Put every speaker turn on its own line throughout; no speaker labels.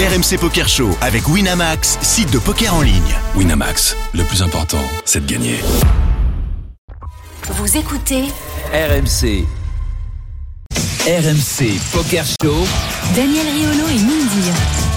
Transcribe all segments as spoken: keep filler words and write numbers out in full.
R M C Poker Show avec Winamax, site de poker en ligne.
Winamax, le plus important, c'est de gagner.
Vous écoutez
R M C. R M C Poker Show.
Daniel Riolo et Moundir.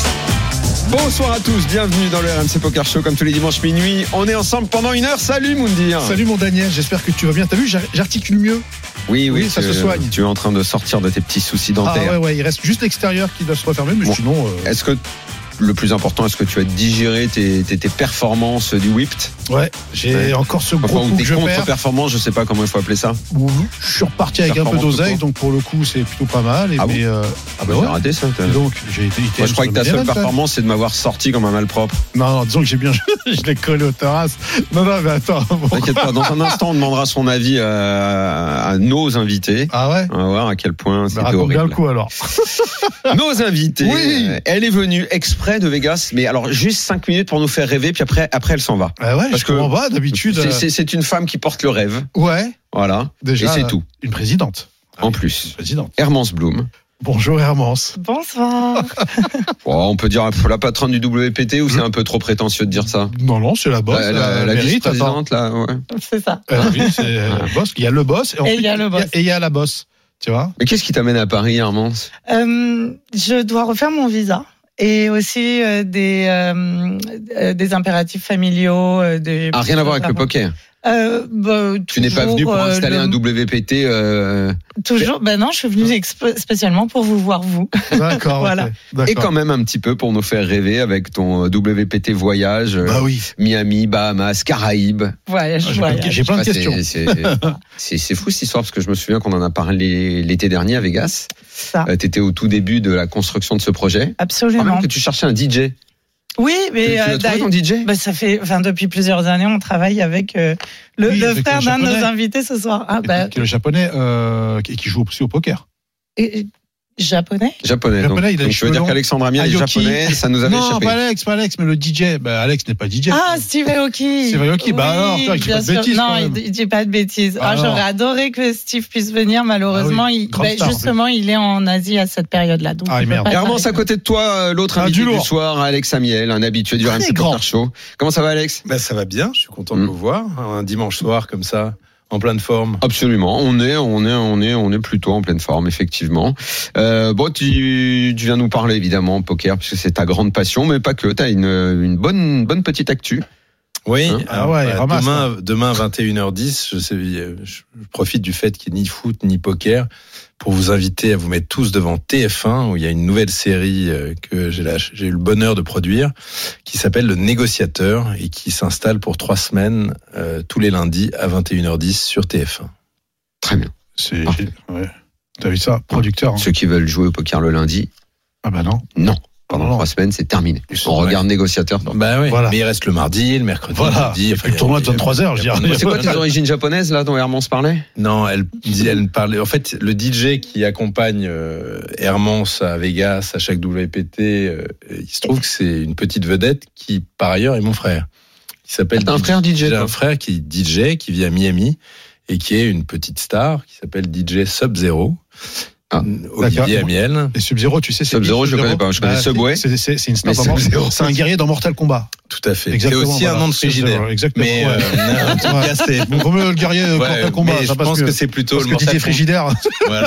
Bonsoir à tous, bienvenue dans le R M C Poker Show comme tous les dimanches minuit. On est ensemble pendant une heure. Salut Moundir.
Salut mon Daniel, j'espère que tu vas bien. T'as vu, j'articule mieux.
Oui, oui,
oui ça
tu,
se soigne.
Tu es en train de sortir de tes petits soucis dentaires.
Ah ouais, ouais, il reste juste l'extérieur qui doit se refermer, mais bon, sinon. Euh...
Est-ce que le plus important, est-ce que tu as digéré tes, tes, tes performances du Whipped ?
Ouais, j'ai ouais. encore ce gros
enfin,
coup
tes
que je perds.
contre-performances, je sais pas comment il faut appeler ça.
Où je suis reparti avec un peu d'oseille, donc pour le coup, c'est plutôt pas mal. Et
ah
mais,
bon
euh,
ah bah ouais. J'ai raté ça.
Et donc, j'ai été.
Moi, je crois que ta seule performance, c'est de m'avoir sorti comme un malpropre.
Non, non, disons que j'ai bien, je l'ai collé aux terrasses. Non, non, mais attends. Bon.
T'inquiète pas. Dans un instant, on demandera son avis à, à nos invités.
Ah ouais.
On va voir à quel point c'était
bah,
horrible.
Bien le coup alors.
Nos invités.
Oui.
Elle est venue exprès de Vegas, mais alors juste cinq minutes pour nous faire rêver, puis après, après elle s'en va.
Ah ouais.
Parce
je
que
comprends pas d'habitude.
C'est, c'est, c'est une femme qui porte le rêve.
Ouais.
Voilà.
Déjà.
Et c'est tout.
Une présidente.
En plus.
Une présidente.
Hermance Bloom.
Bonjour Hermance.
Bonsoir.
Bon, on peut dire la patronne du W P T ou c'est un peu trop prétentieux de dire ça ?
Non, non, c'est la boss.
La, la, la, la vice-présidente, là, ouais.
C'est ça.
Euh, oui, c'est la boss. Il y a le boss et,
et il y a le boss.
Et il y a la boss. Tu vois ?
Mais qu'est-ce qui t'amène à Paris, Hermance ?
euh, Je dois refaire mon visa. Et aussi euh, des, euh, euh, des impératifs familiaux. Euh, des
ah, rien à voir avec le poker.
Euh, bah,
tu n'es pas venu pour installer euh, le... un W P T euh...
Toujours, ben non, je suis venu exp- spécialement pour vous voir vous.
D'accord.
Voilà.
Okay. D'accord.
Et quand même un petit peu pour nous faire rêver avec ton W P T voyage.
Bah oui.
Miami, Bahamas, Caraïbes.
Voyage,
ah, j'ai,
voyage.
Plein, j'ai plein de
ah,
questions.
C'est, c'est, c'est, c'est fou cette histoire parce que je me souviens qu'on en a parlé l'été dernier à Vegas.
Ça.
Euh, t'étais au tout début de la construction de ce projet.
Absolument.
Quand même que tu cherchais un D J.
Oui, mais
tu, tu as trouvé ton D J ?
Bah, ça fait, enfin, depuis plusieurs années, on travaille avec euh, le, oui, le avec frère le d'un de nos invités ce soir. Ah, bah,
qui est le japonais euh, qui joue aussi au poker.
Et, Japonais
Japonais.
Japonais,
donc,
il a
donc je veux dire qu'Alexandre Amiel est japonais, ça nous avait
non,
échappé.
Non, pas Alex, pas Alex, mais le D J. Bah, Alex n'est pas D J.
Ah, Steve Aoki.
Steve Aoki, bah
oui,
alors, toi, il dit pas de bêtises.
Non, il, il dit pas de bêtises. Ah, j'aurais adoré que Steve puisse venir, malheureusement.
Ah oui,
il, bah,
star,
justement, il est en Asie à cette période-là. Donc
ah, merde.
Hermance, à côté de toi, l'autre
ah,
invité
du,
du soir, Alex Amiel, un habitué du R M C Poker Show. Comment ça va, Alex ?
Bah, ça va bien, je suis content de mmh. vous voir. Un dimanche soir comme ça. En pleine forme.
Absolument, on est, on est, on est, on est plutôt en pleine forme, effectivement. Euh, bon, tu, tu viens nous parler évidemment poker puisque c'est ta grande passion, mais pas que. T'as une, une bonne, une bonne petite actu.
Oui.
Hein
ah ouais. Euh, ramasse, demain, hein. demain vingt et une heures dix, je sais, je profite du fait qu'il n'y ait ni foot ni poker pour vous inviter à vous mettre tous devant T F un où il y a une nouvelle série que j'ai, la, j'ai eu le bonheur de produire qui s'appelle Le Négociateur et qui s'installe pour trois semaines euh, tous les lundis à vingt et une heures dix sur T F un.
Très bien.
C'est, ouais. T'as vu ça, producteur. Hein.
Ceux qui veulent jouer au poker le lundi.
Ah bah non.
Non. Pendant trois semaines, c'est terminé. On regarde Négociateur.
Bah oui. Voilà. Mais il reste le mardi, le mercredi,
voilà.
le mardi.
Enfin, le tournoi de vingt-trois heures, je dirais.
C'est quoi tes origines japonaises, là, dont Hermance parlait ?
Non, elle, elle parlait. En fait, le D J qui accompagne euh, Hermance à Vegas, à chaque W P T, euh, il se trouve que c'est une petite vedette qui, par ailleurs, est mon frère. Il s'appelle.
Ah, t'as un frère D J ?
J'ai un frère qui est D J, qui vit à Miami et qui est une petite star qui s'appelle D J Sub-Zero. Ah, Olivier Amiel.
Et Sub-Zero, tu sais, c'est
Sub-Zero, je ne connais pas. Je connais bah, Subway.
C'est, c'est, c'est une star dans C'est un guerrier dans Mortal Kombat.
Tout à fait.
Exactement,
c'est aussi
voilà.
un nom de frigidaire.
Exactement.
Mais,
ouais.
euh, en tout cas, c'est.
Bon, comme le guerrier ouais, Mortal Kombat.
Mais je pense que, que c'est plutôt
le Mortal Kombat. Frigidaire.
Voilà.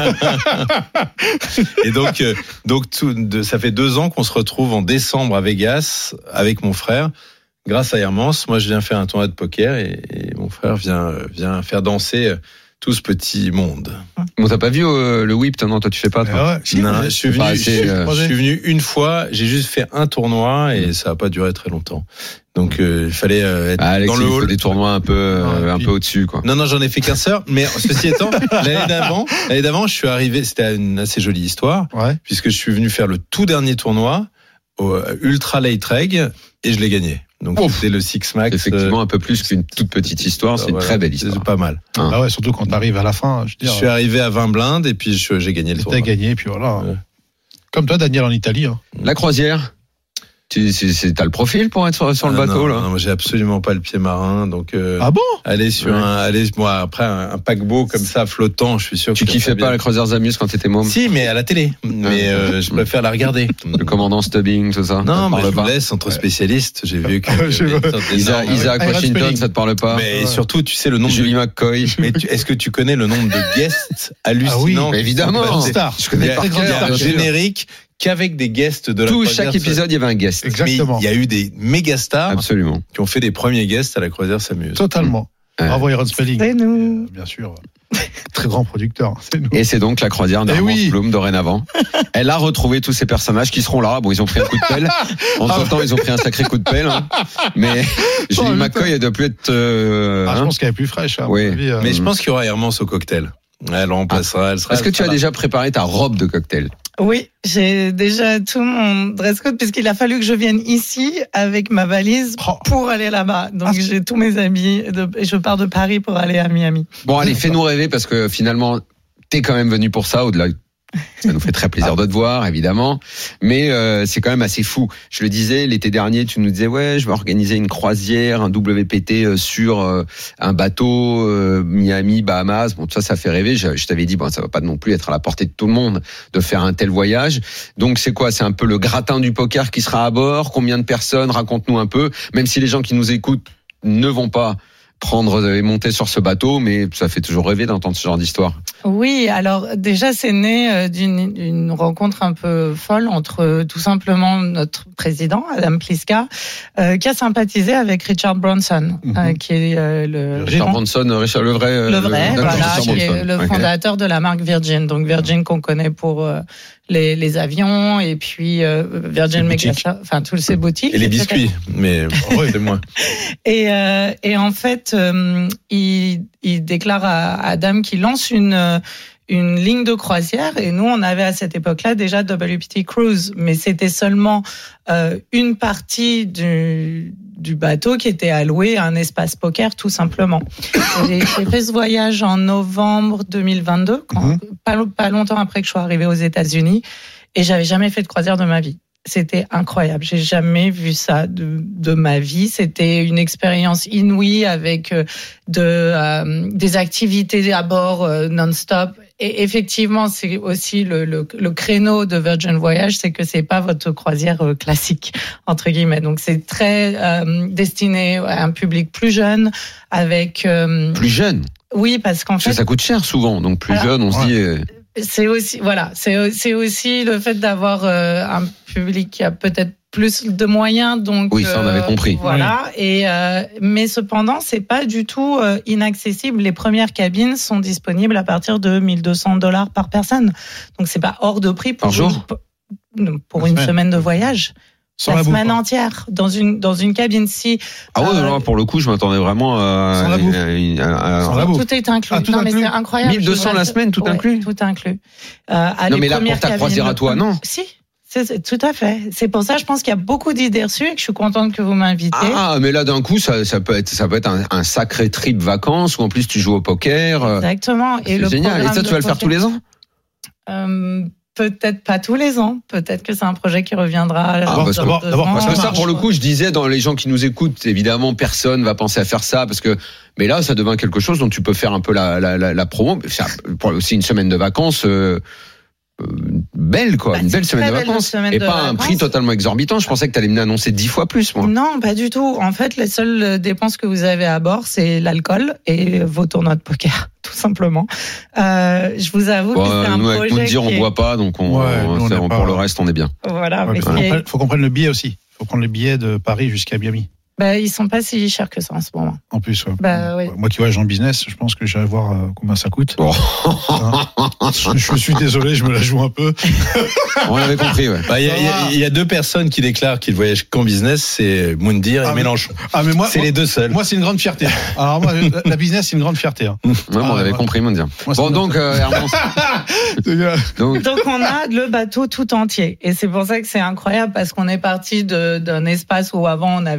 Et donc, euh, donc tout, de, ça fait deux ans qu'on se retrouve en décembre à Vegas avec mon frère. Grâce à Hermance, moi je viens faire un tournoi de poker et, et mon frère vient, vient faire danser tout ce petit monde.
Bon, t'as pas vu euh, le whip, non, toi tu fais pas, toi.
Ouais, si,
non, je suis venu, assez, euh... je suis venu une fois, j'ai juste fait un tournoi et ça a pas duré très longtemps. Donc euh, il fallait euh, être ah, Alex, dans le hall. Il faut
des tournois un peu, euh, ouais, un puis... peu au-dessus, quoi.
Non, non, j'en ai fait qu'un seul. Mais ceci étant, l'année d'avant, l'année d'avant, je suis arrivé. C'était une assez jolie histoire,
ouais.
puisque je suis venu faire le tout dernier tournoi au Ultra Late Reg et je l'ai gagné. Donc Ouf. C'était le Six Max.
Effectivement, un peu plus qu'une toute petite histoire, c'est voilà, une très belle histoire.
C'est pas mal.
Hein. Ah ouais, surtout quand t'arrives à la fin. Je, veux dire,
je suis arrivé à vingt blindes et puis je, j'ai gagné le tournoi.
T'as gagné, et puis voilà. Ouais. Comme toi, Daniel, en Italie. Hein.
La croisière. Tu, c'est, c'est, t'as le profil pour être sur, sur
ah
le bateau,
non,
là.
Non, moi, j'ai absolument pas le pied marin, donc. Euh,
ah bon?
Aller sur
ouais.
un, aller, moi, après, un, un paquebot comme ça, flottant, je suis sûr que.
Tu kiffais pas la Croisière Amuse quand t'étais môme?
Si, mais à la télé. Mais, euh, je préfère la regarder.
Le commandant Stubbing, tout ça.
Non,
ça
mais je
pas.
vous laisse entre spécialistes. J'ai vu que.
Isaac, Isaac Washington, ça te parle pas?
Mais surtout, tu sais le nombre
Julie
de.
McCoy.
Mais tu, est-ce que tu connais le nombre de guests hallucinants?
Ah oui, évidemment.
Star.
Je connais par
Il y a
cœur.
un générique qu'avec des guests de la
Tout,
croisière.
chaque épisode, il y avait un guest.
Exactement.
Mais il y a eu des méga stars
Absolument.
qui ont fait des premiers guests à la croisière s'amuse.
Totalement.
Ouais.
Bravo, Aaron Spelling.
C'est nous.
Bien sûr. Très grand producteur. C'est nous.
Et c'est donc la croisière d'Armand
oui.
Bloom dorénavant. Elle a retrouvé tous ces personnages qui seront là. Bon, ils ont pris un coup de pelle. Entre temps, ils ont pris un sacré coup de pelle. Hein. Mais Julie
Oh,
McCoy, elle doit plus être. Euh,
Ah, je
hein.
pense qu'elle est plus fraîche. Hein, à mon
Oui.
avis, euh.
Mais je pense qu'il y aura Hermance au cocktail. Elle remplacera, elle sera.
Est-ce que
elle
tu as
sera là.
déjà préparé ta robe de cocktail?
Oui, j'ai déjà tout mon dress code puisqu'il a fallu que je vienne ici avec ma valise
Oh.
pour aller là-bas. Donc
Ah.
j'ai tous mes habits de- et je pars de Paris pour aller à Miami.
Bon, allez, fais-nous rêver parce que finalement, t'es quand même venu pour ça, au-delà. Ça nous fait très plaisir de te voir, évidemment. Mais euh, c'est quand même assez fou. Je le disais, l'été dernier, tu nous disais, ouais, je vais organiser une croisière, un W P T sur euh, un bateau, euh, Miami, Bahamas. Bon, tout ça, ça fait rêver. Je, je t'avais dit, bon, ça va pas non plus être à la portée de tout le monde de faire un tel voyage. Donc, c'est quoi? C'est un peu le gratin du poker qui sera à bord? Combien de personnes? Raconte-nous un peu. Même si les gens qui nous écoutent ne vont pas prendre et monter sur ce bateau, mais ça fait toujours rêver d'entendre ce genre d'histoire.
Oui, alors déjà c'est né euh, d'une une rencontre un peu folle entre euh, tout simplement notre président Adam Pliska euh, qui a sympathisé avec Richard Branson,
Mhm.
euh, qui est euh, le
Richard
fond-
Branson, Richard le vrai, euh,
le vrai,
d'accord,
voilà,
Richard
qui est
Branson.
le
Ok.
fondateur de la marque Virgin. Donc Virgin qu'on connaît pour euh, les, les avions et puis euh, Virgin
Les boutiques.
Megastore, enfin tous ces boutiques.
Et les biscuits, mais c'est moins.
Et, euh, et en fait, euh, il, il déclare à Adam qu'il lance une une ligne de croisière. Et nous, on avait à cette époque-là déjà W P T Cruise, mais c'était seulement euh, une partie du du bateau qui était alloué à un espace poker, tout simplement. J'ai j'ai fait ce voyage en novembre deux mille vingt-deux, quand,
Mhm.
pas, pas longtemps après que je sois arrivée aux États-Unis, et j'avais jamais fait de croisière de ma vie. C'était incroyable. J'ai jamais vu ça de, de ma vie. C'était une expérience inouïe avec euh, de, euh, des activités à bord euh, non-stop. Et effectivement, c'est aussi le, le, le créneau de Virgin Voyage, c'est que c'est pas votre croisière euh, classique entre guillemets. Donc c'est très euh, destiné à un public plus jeune, avec euh,
Plus jeune,
oui, parce qu'en
parce que
fait
ça coûte cher souvent. Donc plus
Alors,
jeune, on se
ouais.
dit. euh,
c'est aussi voilà, c'est c'est aussi le fait d'avoir euh, un public qui a peut-être plus de moyens, donc
Oui, ça, on avait compris.
Voilà. Et euh, mais cependant, c'est pas du tout euh, inaccessible. Les premières cabines sont disponibles à partir de mille deux cents dollars par personne. Donc c'est pas hors de prix pour
Par jour
une, pour
Une
une
semaine.
semaine de voyage.
Sans
la
la bouffe.
semaine entière dans une dans une cabine. Si
Ah ouais,
euh,
non, pour le coup, je m'attendais vraiment à.
Sans la bouffe.
à- à- à-
Sans la bouffe.
tout est inclus.
Ah, tout
non mais
inclus.
c'est incroyable.
mille deux cents la semaine, tout
Ouais,
inclus
Tout inclus. Euh, à
Non,
les
mais là, pour
premières
ta
cabines,
croisière à toi, non
Si. C'est, c'est, tout à fait. C'est pour ça, je pense qu'il y a beaucoup d'idées reçues et que je suis contente que vous m'invitez.
Ah, mais là, d'un coup, ça, ça peut être, ça peut être un, un sacré trip vacances où en plus tu joues au poker. euh,
Exactement. Et
C'est
le
génial. Et
programme
ça, tu
de
vas le faire tous
poker-
les ans?
Euh, Peut-être pas tous les ans. Peut-être que c'est un projet qui reviendra.
Ah,
dans
parce que-
deux
d'abord- d'abord,
ans.
Parce que ça,
marche.
pour le coup, je disais dans les gens qui nous écoutent, évidemment, personne va penser à faire ça parce que, mais là, ça devient quelque chose dont tu peux faire un peu la, la, la, la promo. C'est un- pour aussi une semaine de vacances. Euh, euh, belle quoi,
Bah,
une
c'est
belle
une
semaine de
très belle
vacances
semaine
et
de
pas un
vacances.
prix totalement exorbitant. Je pensais que tu allais me annoncer dix fois plus moi.
Non, pas du tout. En fait, les seules dépenses que vous avez à bord, c'est l'alcool et vos tournois de poker, tout simplement. Euh, je vous avoue
Bon,
que c'est un
nous avec
projet
nous dire
qui
on
est-
boit pas donc on,
Ouais,
on-
nous, on
c'est-
est
pour
pas-
le reste on est bien.
Voilà,
Ouais,
mais
faut,
qui
qu'on
est-
prenne, faut qu'on prenne le billet aussi. Il faut prendre le billet de Paris jusqu'à Miami.
bah, ils sont pas si chers que ça en ce moment.
En plus, ouais.
Bah, oui.
Moi qui voyage en business, je pense que j'irai voir euh, combien ça coûte.
Bon.
Hein. je, je suis désolé, je me la joue un peu.
On l'avait compris ouais.
Bah, Il y, a- il y a- il y a deux personnes qui déclarent qu'ils voyagent qu'en business, c'est Moundir et
Ah, mais-
Mélenchon.
Ah mais moi,
C'est
moi,
les deux seuls.
moi, c'est une grande fierté. Alors moi, la, la business, c'est une grande fierté. Hein.
Ouais, bon, on
Ah,
avait
ouais.
compris mon dire.
Moi, c'est
Bon
une
donc euh, Hermance, donc
Donc on a le bateau tout entier et c'est pour ça que c'est incroyable parce qu'on est parti de- d'un espace où avant on avait juste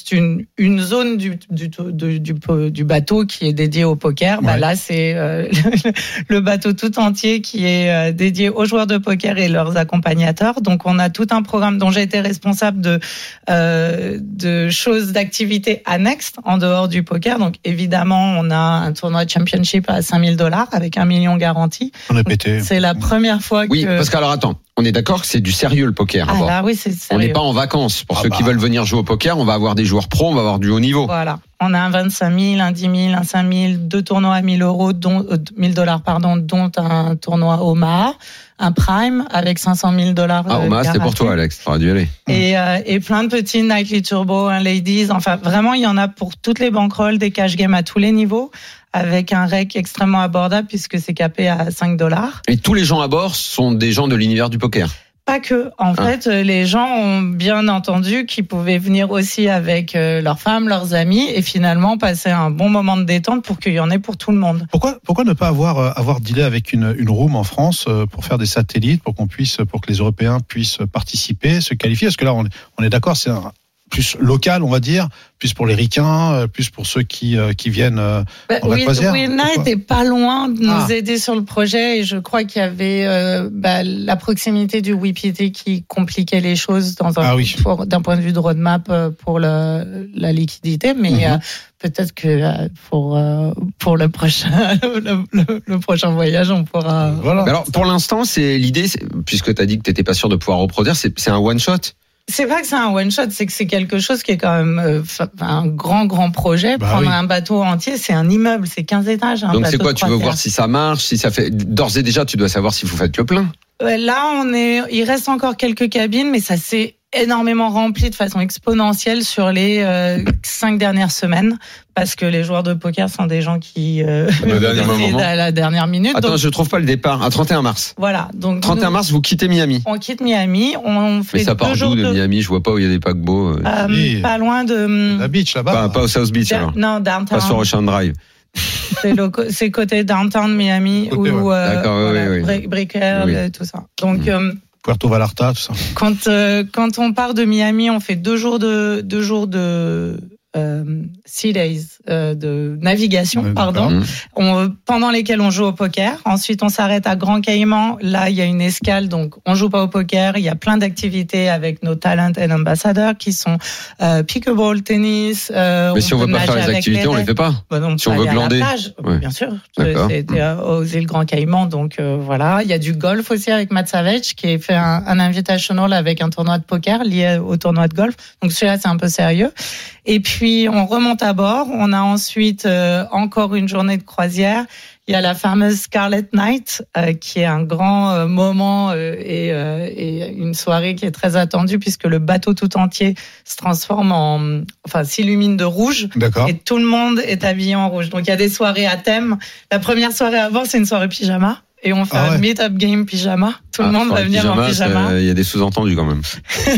juste une une zone du du du, du, du bateau qui est dédiée au poker. Bah
ouais.
là, c'est euh, le, le bateau tout entier qui est euh, dédié aux joueurs de poker et leurs accompagnateurs. Donc, on a tout un programme dont j'ai été responsable de euh, de choses, d'activités annexes en dehors du poker. Donc, évidemment, on a un tournoi de championship à cinq mille dollars avec un million garanti.
On est pété.
C'est la première fois que.
Oui, parce que alors attends, on est d'accord que c'est du sérieux le poker.
Ah
à bord.
là, oui, c'est
On
sérieux.
n'est pas en vacances. Pour
Ah
ceux
bah.
qui veulent venir jouer au poker, on va avoir des joueurs pros, on va avoir du haut niveau.
Voilà. On a un vingt-cinq mille, un dix mille, un cinq mille, deux tournois à mille euros, dont, euh, mille dollars, pardon, dont un tournoi Omaha, un Prime avec cinq cent mille dollars.
Ah, Omaha, c'était pour toi, Alex. T'aurais dû aller.
Et, euh, et plein de petits Nightly Turbo, un Ladies. Enfin, vraiment, il y en a pour toutes les bankrolls, des cash games à tous les niveaux, avec un rec extrêmement abordable puisque c'est capé à cinq dollars.
Et tous les gens à bord sont des gens de l'univers du poker.
Pas que. En
Ah.
fait, les gens ont bien entendu qu'ils pouvaient venir aussi avec leurs femmes, leurs amis, et finalement passer un bon moment de détente pour qu'il y en ait pour tout le monde.
Pourquoi, pourquoi ne pas avoir, euh, avoir dealé avec une, une room en France euh, pour faire des satellites, pour qu'on puisse, pour que les Européens puissent participer, se qualifier? Parce que là, on, on est d'accord, c'est un, plus local, on va dire, plus pour les ricains, euh, plus pour ceux qui, euh, qui viennent euh,
Bah,
en
oui,
croisière.
Wina
Pourquoi
était pas loin de nous
Ah.
aider sur le projet et je crois qu'il y avait euh, bah, la proximité du W P T qui compliquait les choses dans un,
Ah oui.
pour- d'un point de vue de roadmap euh, pour le, la liquidité, mais
Mhm.
euh, peut-être que euh, pour euh, pour le prochain le, le- le prochain voyage on pourra.
Voilà.
Alors, pour l'instant, c'est l'idée, c'est- puisque tu as dit que tu n'étais pas sûr de pouvoir reproduire, c'est c'est un one-shot.
C'est pas que c'est un one shot, c'est que c'est quelque chose qui est quand même euh, fa- un grand grand projet.
Bah
Prendre
oui.
un bateau entier, c'est un immeuble, c'est quinze étages. Un
Donc, c'est
bateau
quoi?
de
Tu veux
croisière.
voir si ça marche, si ça fait. D'ores et déjà, tu dois savoir si vous faites le plein.
Ouais, Là, on est, il reste encore quelques cabines, mais ça s'est énormément rempli de façon exponentielle sur les euh, cinq dernières semaines, parce que les joueurs de poker sont des gens qui euh,
Au dernier
décident
moment.
à la dernière minute.
Attends,
donc,
je trouve pas le départ. À trente et un mars.
voilà. Donc
trente et un
nous,
mars, vous quittez Miami.
on quitte Miami, on fait
Mais ça part
deux
d'où
jours
de
de,
Miami? Je vois pas où il y a des paquebots. euh.
euh,
Oui.
pas loin de,
La beach là-bas.
Pas, pas au South Beach,
da-
alors.
non,
Pas sur
downtown.
Ocean Drive.
C'est le co- c'est côté downtown Miami
Côté,
où
ouais.
euh,
D'accord, oui,
voilà,
oui, oui.
Bri- Brickell,
Oui.
euh, tout ça. Donc
Mm.
euh,
Puerto Vallarta, tout ça.
Quand euh, quand on part de Miami, on fait deux jours de deux jours de euh, sea days euh, de navigation,
Ouais,
pardon,
Mmh.
on, pendant lesquels on joue au poker. Ensuite, on s'arrête à Grand Caïman. Là, il y a une escale, donc on joue pas au poker. Il y a plein d'activités avec nos talent and ambassadors qui sont euh, pickleball, tennis. Euh,
Mais si on
peut
veut pas faire
nager
les
avec
activités, on les
raies.
fait pas.
Bah non,
Si on
pas
veut
aller à la
glander.
plage.
Ouais.
Bien sûr.
D'accord.
C'était euh, aux îles Grand Caïman, donc euh, voilà. Il y a du golf aussi avec Matt Savage qui a fait un, un invitational avec un tournoi de poker lié au tournoi de golf. Donc celui-là, c'est un peu sérieux. Et puis on remonte à bord. On a ensuite euh, encore une journée de croisière. Il y a la fameuse Scarlet Night euh, qui est un grand euh, moment euh, et, euh, et une soirée qui est très attendue puisque le bateau tout entier se transforme en, enfin, s'illumine de rouge.
D'accord.
Et tout le monde est habillé en rouge. Donc il y a des soirées à thème. La première soirée avant, c'est une soirée pyjama. Et on fait
Ah ouais.
un meet-up game pyjama. Tout le
Ah,
monde
sur
va
les
venir en
pyjamas,
pyjama.
ça, Il y a des sous-entendus quand même.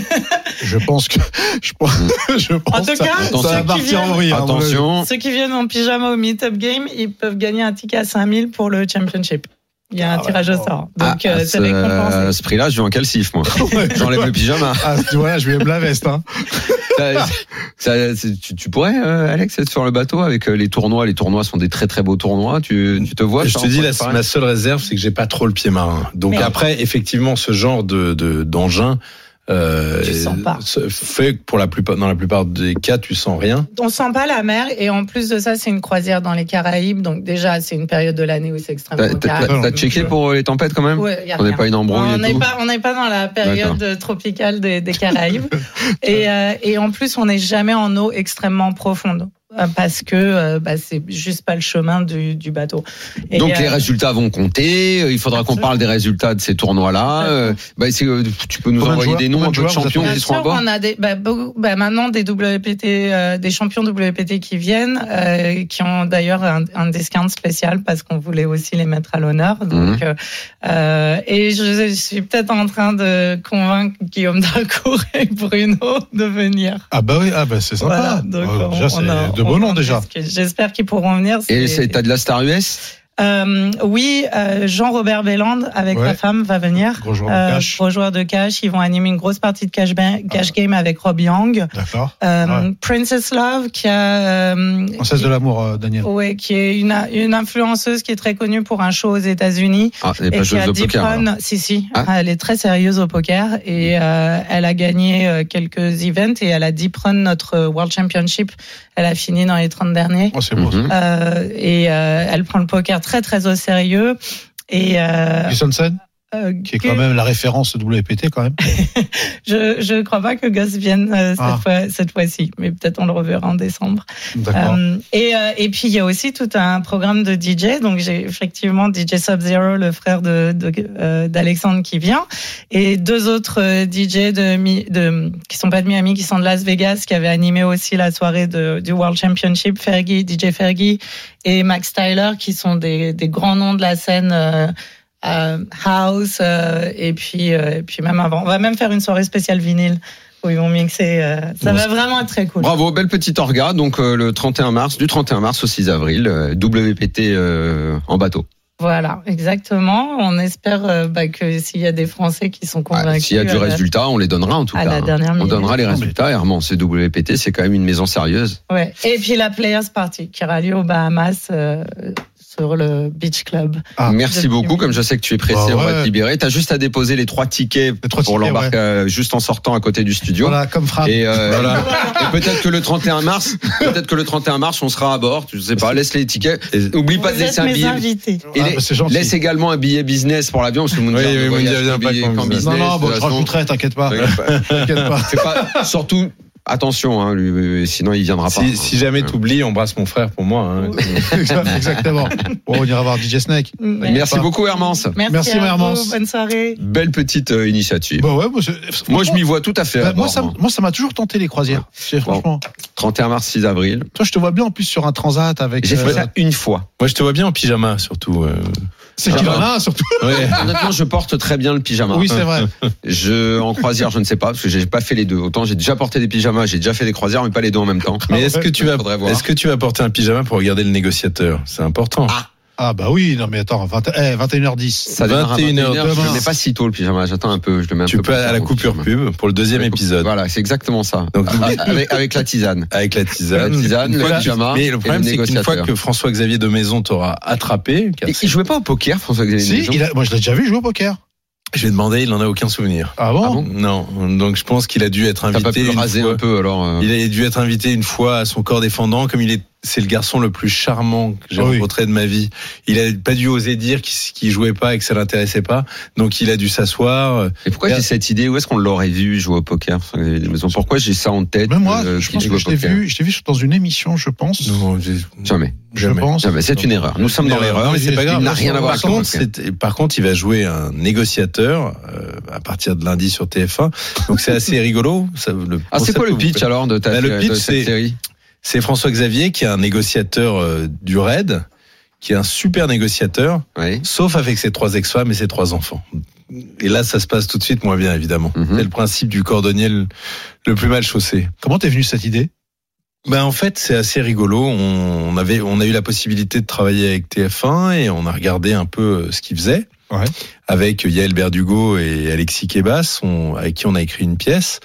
Je pense que je pense, je pense
En tout
que ça,
cas,
ça
ceux
va
qui
partir en
viennent-
vrille. hein, mon avis.
Attention.
Ceux qui viennent en pyjama au meet-up game, ils peuvent gagner un ticket à cinq mille pour le championship. Il y a un
Ah ouais,
tirage au
bon.
sort.
Ah,
Donc, euh,
à
c'est
ce,
récompensé.
à ce prix-là, je vais en calcif, moi.
Ouais.
J'enlève le pyjama.
Ah, voilà, je vais me la veste. Hein.
Ça- ça- c'est- tu, tu pourrais, euh, Alex, être sur le bateau avec euh, les tournois. Les tournois sont des très très beaux tournois. Tu, tu te vois
Je
faire
te dis,
un
la,
truc
ma seule réserve, c'est que j'ai pas trop le pied marin. Donc
Mais-
après, effectivement, ce genre de, de d'engin euh,
Tu sens pas.
se fait que pour la plupart, dans la plupart des cas, tu sens rien.
On sent pas la mer et en plus de ça, c'est une croisière dans les Caraïbes. Donc déjà, c'est une période de l'année où c'est extrêmement
T'as, t'as-
calme.
t'as checké pour euh, les tempêtes quand même?
Ouais, y a
On n'est
rien.
pas une embrouille
On
et
n'est
tout.
pas, on n'est pas dans la période tropicale des, des Caraïbes. et, euh, et en plus, on n'est jamais en eau extrêmement profonde. euh, Parce que euh, bah, c'est juste pas le chemin du, du bateau. Et,
Donc
euh,
les résultats vont compter. Il faudra qu'on
Absolument.
parle des résultats de ces tournois-là. Euh, bah, c'est, euh, tu peux nous
Combien de
envoyer
joueurs-
des noms
combien
un
de
peu de
joueurs vous
champions
Bien
qui seront à
sûr,
bord.
on a des, bah, beaucoup- bah, maintenant des W P T, euh, des champions W P T qui viennent, euh, qui ont d'ailleurs un, un discount spécial parce qu'on voulait aussi les mettre à l'honneur. Donc,
Mhm.
euh, euh, et je, je suis peut-être en train de convaincre Guillaume Darcourt et Bruno de venir.
Ah bah oui, ah bah c'est sympa.
Voilà, donc
Euh,
on-
déjà, c'est
on a-
de
on
beaux noms
en
déjà.
discute. J'espère qu'ils pourront venir.
Et
c'est-
c'est, t'as de la Star U S?
Euh, oui, euh, Jean-Robert Belland avec
Ouais.
sa femme va venir.
Gros joueur de
Euh,
cash.
gros joueur de cash. Ils vont animer une grosse partie de cash, ba- cash game avec Rob Young.
D'accord.
Euh,
Ouais.
Princess Love qui a euh,
Princesse de l'amour, euh, Daniel.
ouais, qui est une, une influenceuse qui est très connue pour un show aux États-Unis.
Ah, elle n'est
Et
pas
qui a
joueuse au
Deep
poker.
Run,
alors.
si si,
Ah.
elle est très sérieuse au poker et euh, elle a gagné euh, quelques events et elle a Deep Run notre World Championship. Elle a fini dans les trente derniers.
Oh, c'est beau.
Mhm.
Euh, et euh, elle prend le poker très très au sérieux. Et euh,
Gustafsson,
euh,
qui est
que-
quand même la référence W P T, quand même.
je je crois pas que Gus vienne euh, cette
Ah.
fois cette fois-ci, mais peut-être on le reverra en décembre.
D'accord.
Euh, et euh, et puis il y a aussi tout un programme de D J. Donc j'ai effectivement D J Sub-Zero, le frère de de, euh, d'Alexandre qui vient, et deux autres euh, D J de, Mi- de qui sont pas de Miami, qui sont de Las Vegas, qui avaient animé aussi la soirée de, du World Championship, Fergie, D J Fergie et Max Tyler, qui sont des des grands noms de la scène. Euh, euh, house euh, et puis euh, et puis même avant, on va même faire une soirée spéciale vinyle où ils vont mixer. Euh, ça
Bon,
va vraiment être très cool.
Bravo, belle petite orga. Donc euh, le trente et un mars, du trente et un mars au six avril, euh, W P T euh, en bateau.
Voilà, exactement. On espère euh, bah, que s'il y a des Français qui sont
Ah,
convaincus.
S'il y a du
euh,
résultat, on les donnera en tout
à
cas.
la
hein.
dernière
On
minute.
donnera les
Non, mais-
résultats. Herman, c'est W P T, c'est quand même une maison sérieuse.
Ouais. Et puis la Players Party qui aura lieu aux Bahamas euh, sur le Beach Club.
Ah,
Merci
depuis
beaucoup.
midi.
Comme je sais que tu es pressé,
Bah
on va
ouais.
te libérer. T'as juste à déposer les trois tickets
Les trois
pour
tickets,
l'embarquer euh, juste en sortant à côté du studio.
Voilà, comme Fran.
Et, euh, et peut-être que le trente et un mars, peut-être que le trente et un mars, on sera à bord. Je sais pas. Laisse les tickets. Oublie pas de
Vous
laisser
êtes
un
mes
billet.
invités.
Et
Ah,
les-
bah, c'est gentil.
laisse également un billet business pour l'avion parce que Moundir
Oui,
ne
oui,
voyage
Moundir vient
qu'en
pas
billet-
comme
qu'en
ça.
business.
Non, non,
de
bon,
toute
je
façon.
rajouterai, t'inquiète pas. T'inquiète pas.
C'est pas surtout attention, hein, lui, sinon il viendra pas.
Si, si jamais t'oublies, embrasse mon frère pour moi. Hein.
Exactement. Bon, on ira voir D J Snake.
Merci
pas.
beaucoup Hermance.
Merci,
Merci,
à vous.
Hermance.
Bonne soirée.
Belle petite euh, initiative.
Bah ouais, moi, c'est-
Moi je m'y vois tout à fait.
Bah,
à
moi,
bord,
ça,
moi.
moi, ça m'a toujours tenté les croisières. C'est franchement.
trente et un mars, six avril.
Toi, je te vois bien en plus sur un transat avec.
J'ai
euh,
fait ça une fois.
Moi, je te vois bien en pyjama, surtout. euh.
C'est qu'il en a un, surtout.
Ouais.
Honnêtement, je porte très bien le pyjama.
Oui, c'est vrai.
Je en croisière, je ne sais pas parce que j'ai pas fait les deux. Autant j'ai déjà porté des pyjamas, j'ai déjà fait des croisières, mais pas les deux en même temps.
Mais est-ce que tu vas,
Faudrait voir.
est-ce que tu vas porter un pyjama pour regarder le négociateur? C'est important.
Ah.
Ah, bah oui, non, mais attends, vingt, eh, vingt et une heures dix.
Ça démarre à
vingt et une heures
vingt et une heures. Je
demain.
le mets pas si tôt le pyjama. J'attends un peu. Je le mets un
tu
peu
peux
plus
à
tard,
la
le
coupure
pyjama.
pub pour le deuxième épisode.
Voilà, c'est exactement ça.
Donc,
avec, avec la tisane.
avec la tisane.
La tisane,
Une
le
fois-
pyjama
Mais
et
le
le
problème, c'est qu'une fois
négociateur.
que François-Xavier de Maison t'aura attrapé, car
Et il jouait pas au poker, François-Xavier
Si,
Maison
il a- moi, je l'ai déjà vu jouer au poker.
je vais demander, il en a aucun souvenir.
Ah bon?
Ah bon
Non, donc je pense qu'il a dû être
T'as
invité.
pas pu le
une
raser
fois.
un peu alors euh,
Il a dû être invité une fois à son corps défendant, comme il est, c'est le garçon le plus charmant que j'ai
Ah oui.
rencontré de ma vie. Il a pas dû oser dire qu'il, qu'il jouait pas et que ça l'intéressait pas, donc il a dû s'asseoir.
Et pourquoi j'ai cette idée? Où est-ce qu'on l'aurait vu jouer au poker? François-Xavier de Maison Pourquoi j'ai ça en tête?
Même moi,
euh,
je
qu'il
pense
joue
que
au
je t'ai
poker
vu, je t'ai vu dans une émission, je pense.
Non, j'ai-
Jamais.
Je
jamais.
pense.
Jamais. C'est une erreur. Nous sommes dans l'erreur.
mais c'est pas
Il
grave.
n'a rien à voir
Par
avec le
contre,
poker.
c'est- par contre, il va jouer un négociateur euh, à partir de lundi sur T F un. Donc c'est assez rigolo. Ça, le
Ah, c'est
concept
quoi le
vous
pitch
plaît.
alors de ta
Bah, le
de
pitch,
cette
c'est-
série?
C'est François-Xavier qui est un négociateur euh, du raid, qui est un super négociateur,
Oui.
sauf avec ses trois ex-femmes et ses trois enfants. Et là, ça se passe tout de suite moins bien, évidemment.
Mhm.
C'est le principe du cordonnier le, le plus mal chaussé.
Comment t'es venu cette idée?
Ben en fait, c'est assez rigolo. On on avait, on a eu la possibilité de travailler avec T F un et on a regardé un peu ce qu'ils faisaient.
Ouais.
Avec Yael Berdugo et Alexis Kebas, on, avec qui on a écrit une pièce.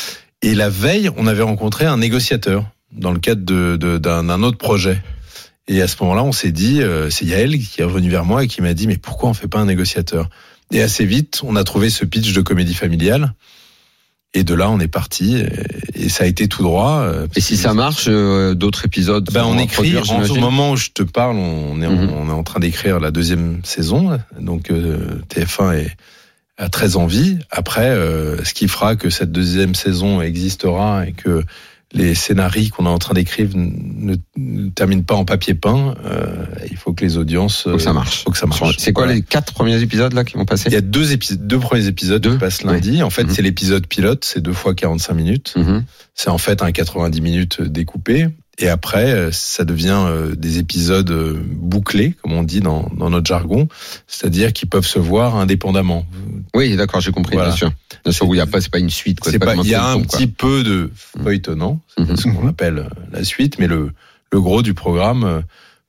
Et la veille, on avait rencontré un négociateur dans le cadre de, de, d'un, d'un autre projet. Et à ce moment-là, on s'est dit, euh, c'est Yael qui est revenu vers moi et qui m'a dit, mais pourquoi on fait pas un négociateur? Et assez vite, on a trouvé ce pitch de comédie familiale. Et de là, on est parti. Et, et ça a été tout droit. euh,
Et si ça marche, euh, d'autres épisodes
ben,
seront
on
à
écrit,
produire,
en, au
j'imagine.
moment où je te parle, on est, en,
Mhm.
on est en train d'écrire la deuxième saison. là. Donc euh, T F un est, a très envie. Après, euh, ce qui fera que cette deuxième saison existera et que les scénarios qu'on est en train d'écrire ne, ne terminent pas en papier peint, euh, il faut que les audiences...
Faut que ça marche.
Faut que ça marche.
C'est quoi
Voilà.
les quatre premiers épisodes là qui vont passer?
Il y a deux épisodes, deux premiers épisodes
Deux
qui passent lundi. En fait,
Mhm.
c'est l'épisode pilote, c'est deux fois quarante-cinq minutes.
Mhm.
C'est en fait un quatre-vingt-dix minutes découpé. Et après, euh, ça devient euh, des épisodes euh, bouclés, comme on dit dans, dans notre jargon, c'est-à-dire qu'ils peuvent se voir indépendamment.
Oui, d'accord, j'ai compris,
Voilà.
bien sûr. Bien sûr, où il y a pas, c'est pas une suite, quoi.
C'est pas,
comme
il y a un
feuilleton, quoi.
petit peu de feuilletonnant,
Mhm.
c'est ce qu'on appelle la suite, mais le, le gros du programme euh,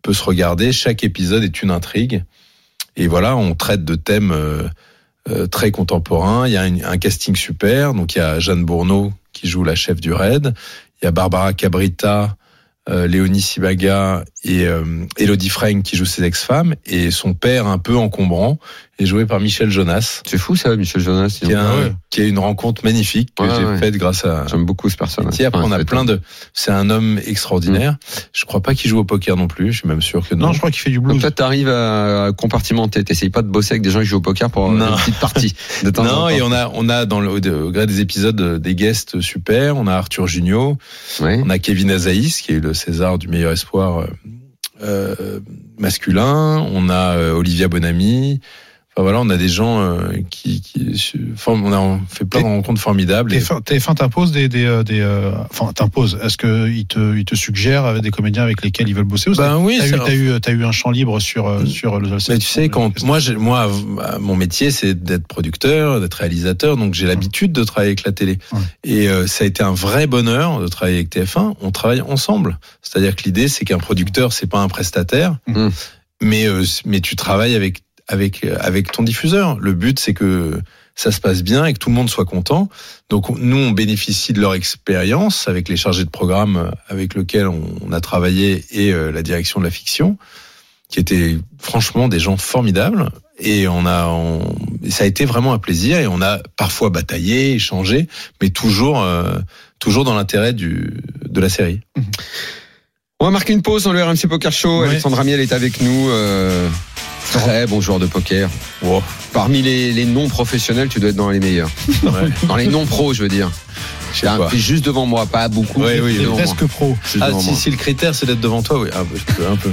peut se regarder. Chaque épisode est une intrigue. Et voilà, on traite de thèmes euh, euh, très contemporains. Il y a un, un casting super. Donc il y a Jeanne Bourneau qui joue la chef du raid. Il y a Barbara Cabrita, euh, Léonie Sibaga et euh, Elodie Freyng qui joue ses ex-femmes. Et son père, un peu encombrant, est joué par Michel Jonas.
C'est fou ça, Michel Jonas.
Qui, a un, ouais. qui a une rencontre magnifique que
ouais,
j'ai
ouais.
faite grâce à...
J'aime beaucoup ce personnage.
Et après, on a plein de... C'est un homme extraordinaire. Mmh. Je crois pas qu'il joue au poker non plus. Je suis même sûr que non.
Non, je crois qu'il fait du blues.
Donc là, t'arrives à compartimenter. T'essayes pas de bosser avec des gens qui jouent au poker pour non. une petite partie. De temps
non,
en temps.
Et on a, on a dans le, au gré des épisodes des guests super. On a Arthur Jugnot. Ouais. On a Kevin Azaïs, qui est le César du meilleur espoir euh, masculin. On a euh, Olivia Bonamy. Enfin, voilà, on a des gens euh, qui, qui, on a fait plein de rencontres formidables.
T F un t'impose des, des, des, euh, enfin, t'impose. Est-ce que il te, il te suggère avec des comédiens avec lesquels ils veulent bosser ou
Ben oui,
t'as eu, t'as eu, t'as eu un champ libre sur, sur le.
Mais tu sais, quand moi, j'ai, moi, mon métier, c'est d'être producteur, d'être réalisateur, donc j'ai l'habitude de travailler avec la télé. Ouais. Et euh, ça a été un vrai bonheur de travailler avec T F un. On travaille ensemble. C'est-à-dire que l'idée, c'est qu'un producteur, c'est pas un prestataire, mmh. mais euh, mais tu travailles avec avec avec ton diffuseur. Le but, c'est que ça se passe bien et que tout le monde soit content. Donc nous, on bénéficie de leur expérience avec les chargés de programme avec lesquels on a travaillé et euh, la direction de la fiction, qui étaient franchement des gens formidables. Et on a, on, ça a été vraiment un plaisir. Et on a parfois bataillé, échangé, mais toujours, euh, toujours dans l'intérêt du de la série.
On va marquer une pause dans le R M C Poker Show. Ouais. Alexandre Amiel est avec nous. Euh... Très bon joueur de poker. Wow. Parmi les, les non-professionnels, tu dois être dans les meilleurs. Ouais. Dans les non-pros, je veux dire. Tu es juste devant moi, pas beaucoup.
Oui, oui,
presque moi. Pro.
Ah, si, si le critère c'est d'être devant toi, oui. Ah, bah, je peux un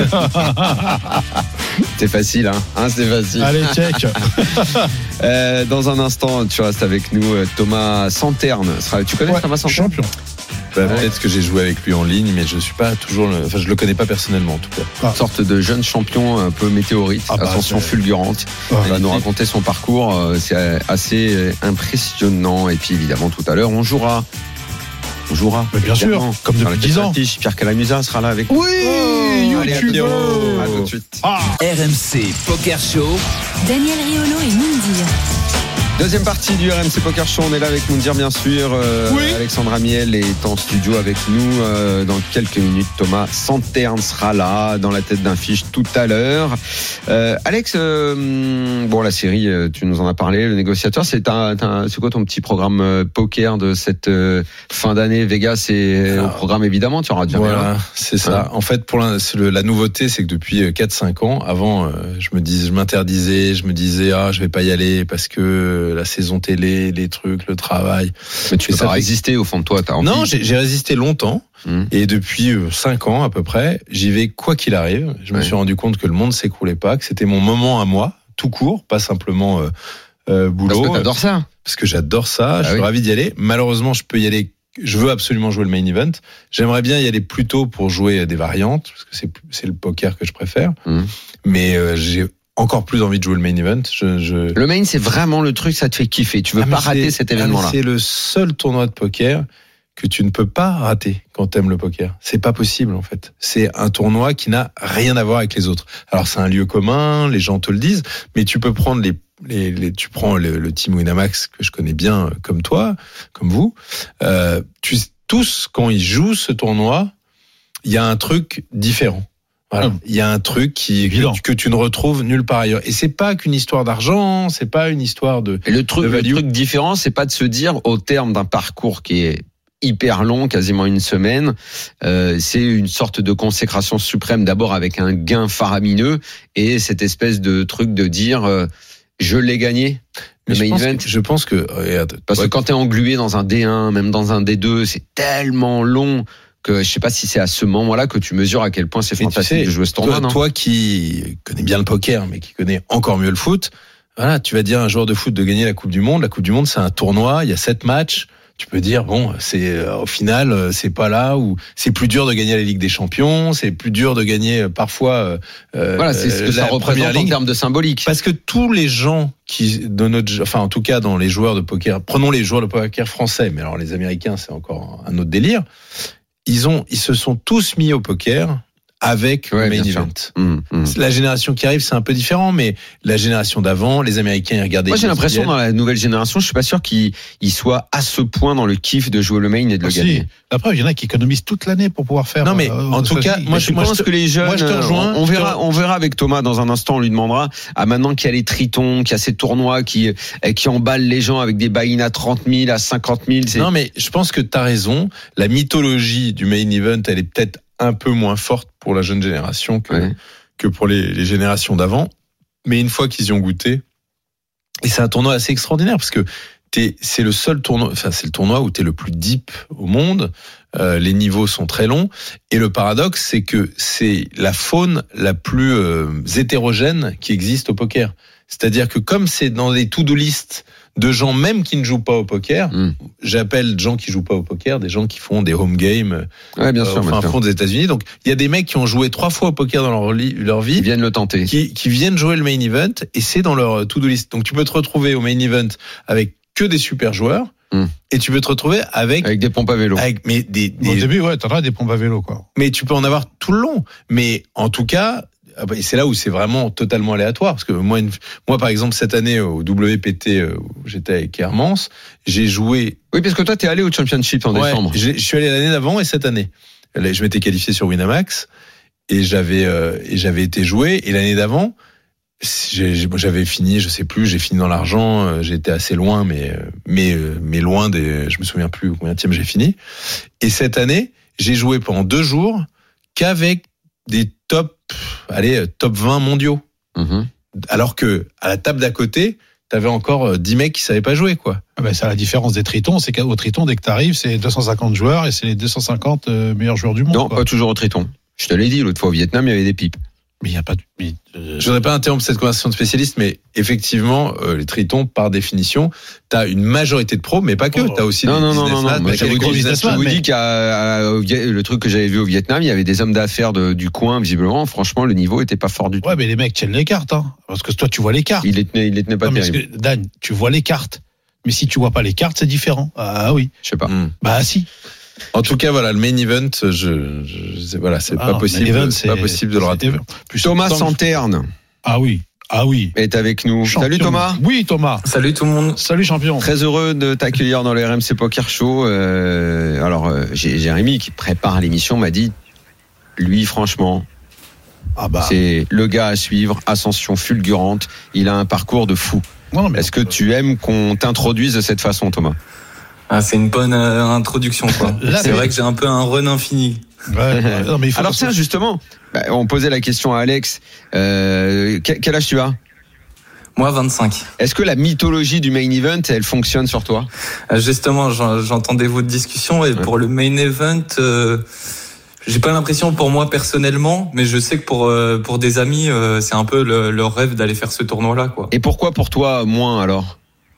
peu.
C'est facile, hein. hein c'est facile.
Allez, check.
euh, dans un instant, tu restes avec nous, Thomas Santerne. Tu connais ouais, Thomas Santerne?
Champion.
Bah, ouais. Peut-être que j'ai joué avec lui en ligne, mais je suis pas toujours, le... enfin je le connais pas personnellement en tout cas.
Ah. Une sorte de jeune champion un peu météorite, ah bah, ascension fulgurante. Ah, il va nous raconter son parcours, c'est assez impressionnant. Et puis évidemment tout à l'heure on jouera. On jouera.
Mais bien sûr, comme depuis dix ans.
Pierre Calamusa sera là avec nous.
Oui, oh,
allez, à tout de suite.
Ah. R M C Poker Show.
Daniel Riolo et Mindir.
Deuxième partie du R M C Poker Show, on est là avec Moundir bien sûr. Euh, oui. Alexandre Amiel est en studio avec nous. Euh, dans quelques minutes, Thomas Santerne sera là dans la tête d'un fiche tout à l'heure. Euh, Alex, euh, bon la série, tu nous en as parlé, le négociateur, c'est, un, un, c'est quoi ton petit programme poker de cette euh, fin d'année? Vegas est au programme évidemment, tu auras déjà
voilà, c'est ça. Hein. En fait, pour la, le, la nouveauté, c'est que depuis quatre cinq ans, avant, euh, je me dis, je m'interdisais, je me disais, ah, je vais pas y aller parce que la saison télé, les trucs, le travail.
Mais tu peux pas résister au fond de toi, t'as envie.
Non, j'ai, j'ai résisté longtemps. Mmh. Et depuis cinq ans à peu près, j'y vais quoi qu'il arrive. Je me ouais. suis rendu compte que le monde s'écroulait pas, que c'était mon moment à moi, tout court, pas simplement euh, euh, boulot.
Parce que t'adores ça.
Parce que j'adore ça, ah, je suis oui. ravi d'y aller. Malheureusement, je peux y aller. Je veux absolument jouer le main event. J'aimerais bien y aller plus tôt pour jouer des variantes, parce que c'est, c'est le poker que je préfère. Mmh. Mais euh, j'ai encore plus envie de jouer le main event. Je, je...
Le main, c'est vraiment le truc, ça te fait kiffer. Tu veux ah, pas rater cet événement-là.
Ah, c'est le seul tournoi de poker que tu ne peux pas rater quand t'aimes le poker. C'est pas possible, en fait. C'est un tournoi qui n'a rien à voir avec les autres. Alors, c'est un lieu commun, les gens te le disent, mais tu peux prendre les, les, les tu prends le, le team Winamax que je connais bien, comme toi, comme vous. Euh, tu, tous, quand ils jouent ce tournoi, il y a un truc différent. Voilà. Il y a un truc qui que, que tu ne retrouves nulle part ailleurs. Et c'est pas qu'une histoire d'argent, c'est pas une histoire de.
Et le truc, le truc différent, c'est pas de se dire au terme d'un parcours qui est hyper long, quasiment une semaine, euh, c'est une sorte de consécration suprême. D'abord avec un gain faramineux et cette espèce de truc de dire euh, je l'ai gagné.
Le main event. Que, je pense que regarde,
parce ouais, que quand t'es englué dans un D un, même dans un D deux, c'est tellement long. Que je sais pas si c'est à ce moment-là que tu mesures à quel point c'est fantastique tu sais, de jouer ce tournoi.
Toi,
non
toi qui connais bien le poker, mais qui connais encore mieux le foot, voilà, tu vas dire à un joueur de foot de gagner la Coupe du Monde. La Coupe du Monde, c'est un tournoi, il y a sept matchs. Tu peux dire bon, c'est euh, au final, euh, c'est pas là où c'est plus dur de gagner la Ligue des Champions, c'est plus dur de gagner euh, parfois. Euh,
voilà, c'est ce que ça représente en termes de symbolique.
Parce que tous les gens qui, de notre, enfin en tout cas dans les joueurs de poker, prenons les joueurs de poker français, mais alors les Américains, c'est encore un autre délire. Ils ont, ils se sont tous mis au poker avec
Ouais,
le main
bien sûr.
event.
Mmh, mmh.
La génération qui arrive, c'est un peu différent, mais la génération d'avant, les Américains, ils regardaient.
Moi, j'ai
les
l'impression
Brésiliens.
dans la nouvelle génération, je suis pas sûr qu'ils ils soient à ce point dans le kiff de jouer le main et de le
Aussi.
gagner.
La preuve, il y en a qui économisent toute l'année pour pouvoir faire.
Non, mais
euh,
en tout cas,
choisi.
moi,
Je
je- moi,
pense
te-
que les jeunes,
moi, je te rejoins.
on
Je te
verra,
re-
on verra avec Thomas dans un instant. On lui demandera. Ah, maintenant qu'il y a les tritons, qu'il y a ces tournois qui eh, qui emballent les gens avec des buy-in à trente mille, à cinquante mille. C'est...
Non, mais je pense que tu as raison. La mythologie du main event, elle est peut-être un peu moins forte pour la jeune génération que,
Ouais.
que pour les, les générations d'avant. Mais une fois qu'ils y ont goûté, et c'est un tournoi assez extraordinaire parce que t'es, c'est le seul tournoi, enfin, c'est le tournoi où tu es le plus deep au monde. Euh, les niveaux sont très longs. Et le paradoxe, c'est que c'est la faune la plus euh, hétérogène qui existe au poker. C'est-à-dire que comme c'est dans des to-do list de gens même qui ne jouent pas au poker,
Mm.
j'appelle gens qui jouent pas au poker, des gens qui font des home games
Ouais, bien
euh,
sûr.
au fin
bien sûr.
fond des États-Unis. Donc il y a des mecs qui ont joué trois fois au poker dans leur, li- leur vie,
Ils viennent le tenter.
qui, qui viennent jouer le main event et c'est dans leur to-do list. Donc tu peux te retrouver au main event avec que des super joueurs
Mm.
et tu peux te retrouver avec,
Avec des pompes à vélo.
avec mais des,
Au
des
début, ouais, t'en as des pompes à vélo, quoi.
mais tu peux en avoir tout le long. Mais en tout cas, ah bah, c'est là où c'est vraiment totalement aléatoire. Parce que moi, une- moi par exemple, cette année au W P T, euh, où j'étais avec Hermance, j'ai joué.
Oui, parce que toi, t'es allé au Championship en
Ouais,
décembre.
j'ai- je suis allé l'année d'avant et cette année. Là, je m'étais qualifié sur Winamax et j'avais euh, et j'avais été joué. Et l'année d'avant, j'ai- j'ai- j'avais fini, je sais plus, j'ai fini dans l'argent. euh, J'ai été assez loin, mais euh, mais euh, mais loin des. Je me souviens plus combien de j'ai fini. Et cette année, j'ai joué pendant deux jours qu'avec des top, allez, top vingt mondiaux.
Mhm.
Alors que à la table d'à côté, t'avais encore euh, dix mecs qui savaient pas jouer, quoi.
Ah ben, c'est la différence des tritons, c'est qu'au triton, dès que t'arrives, c'est deux cent cinquante joueurs et c'est les deux cent cinquante euh, meilleurs joueurs du monde.
Non,
quoi.
pas toujours au triton. Je te l'ai dit, l'autre fois au Vietnam, il y avait des pipes.
Mais il y a pas de. mais, euh,
Je voudrais pas interrompre cette conversation de spécialistes, mais effectivement, euh, les tritons, par définition, t'as une majorité de pros, mais pas que.
Oh.
T'as aussi
Non,
des
non, non, non,
businessmen,
non. Moi,
t'as
je vous
des gros
dis, je
businessmen,
vous
mais-
dis qu'à au Viet- le truc que j'avais vu au Vietnam, il y avait des hommes d'affaires de- du coin, visiblement. Franchement, le niveau était pas fort du tout.
Ouais, mais les mecs tiennent les cartes, hein. Parce que toi, tu vois les cartes.
Il les tenait, il les tenait pas
Non, mais parce
terrible.
que, Dan, tu vois les cartes. Mais si tu vois pas les cartes, c'est différent. Ah oui.
Je sais pas.
Hmm.
Bah si.
En tout cas, voilà, le main event, je, je, je- voilà, c'est
Ah
pas
non,
possible,
main event,
c'est pas possible de le rater.
Plus
Thomas
tant que-
Santerne
Ah oui. Ah oui.
est avec nous.
Champion.
Salut Thomas.
Oui, Thomas.
Salut tout le monde.
Salut, champion.
Très heureux de t'accueillir dans le R M C Poker Show. Euh, alors, euh, j'ai Jérémy qui prépare l'émission m'a dit, lui, franchement,
Ah bah.
c'est le gars à suivre, ascension fulgurante. Il a un parcours de fou.
Non, mais
Est-ce que tu aimes qu'on t'introduise de cette façon, Thomas?
Ah, c'est une bonne euh, introduction, quoi.
Là,
C'est
mais-
vrai que j'ai un peu un run infini.
Ouais, ouais. Non, mais il faut
Alors
qu'on
tiens,
soit-
justement, bah, on posait la question à Alex. Euh, quel, quel âge tu as?
Moi, vingt-cinq.
Est-ce que la mythologie du main event, elle fonctionne sur toi?
Euh, Justement, j'en- j'entendais votre discussion et
Ouais.
pour le main event, euh, j'ai pas l'impression pour moi personnellement, mais je sais que pour euh, pour des amis, euh, c'est un peu le- leur rêve d'aller faire ce tournoi-là, quoi.
Et pourquoi pour toi moins alors?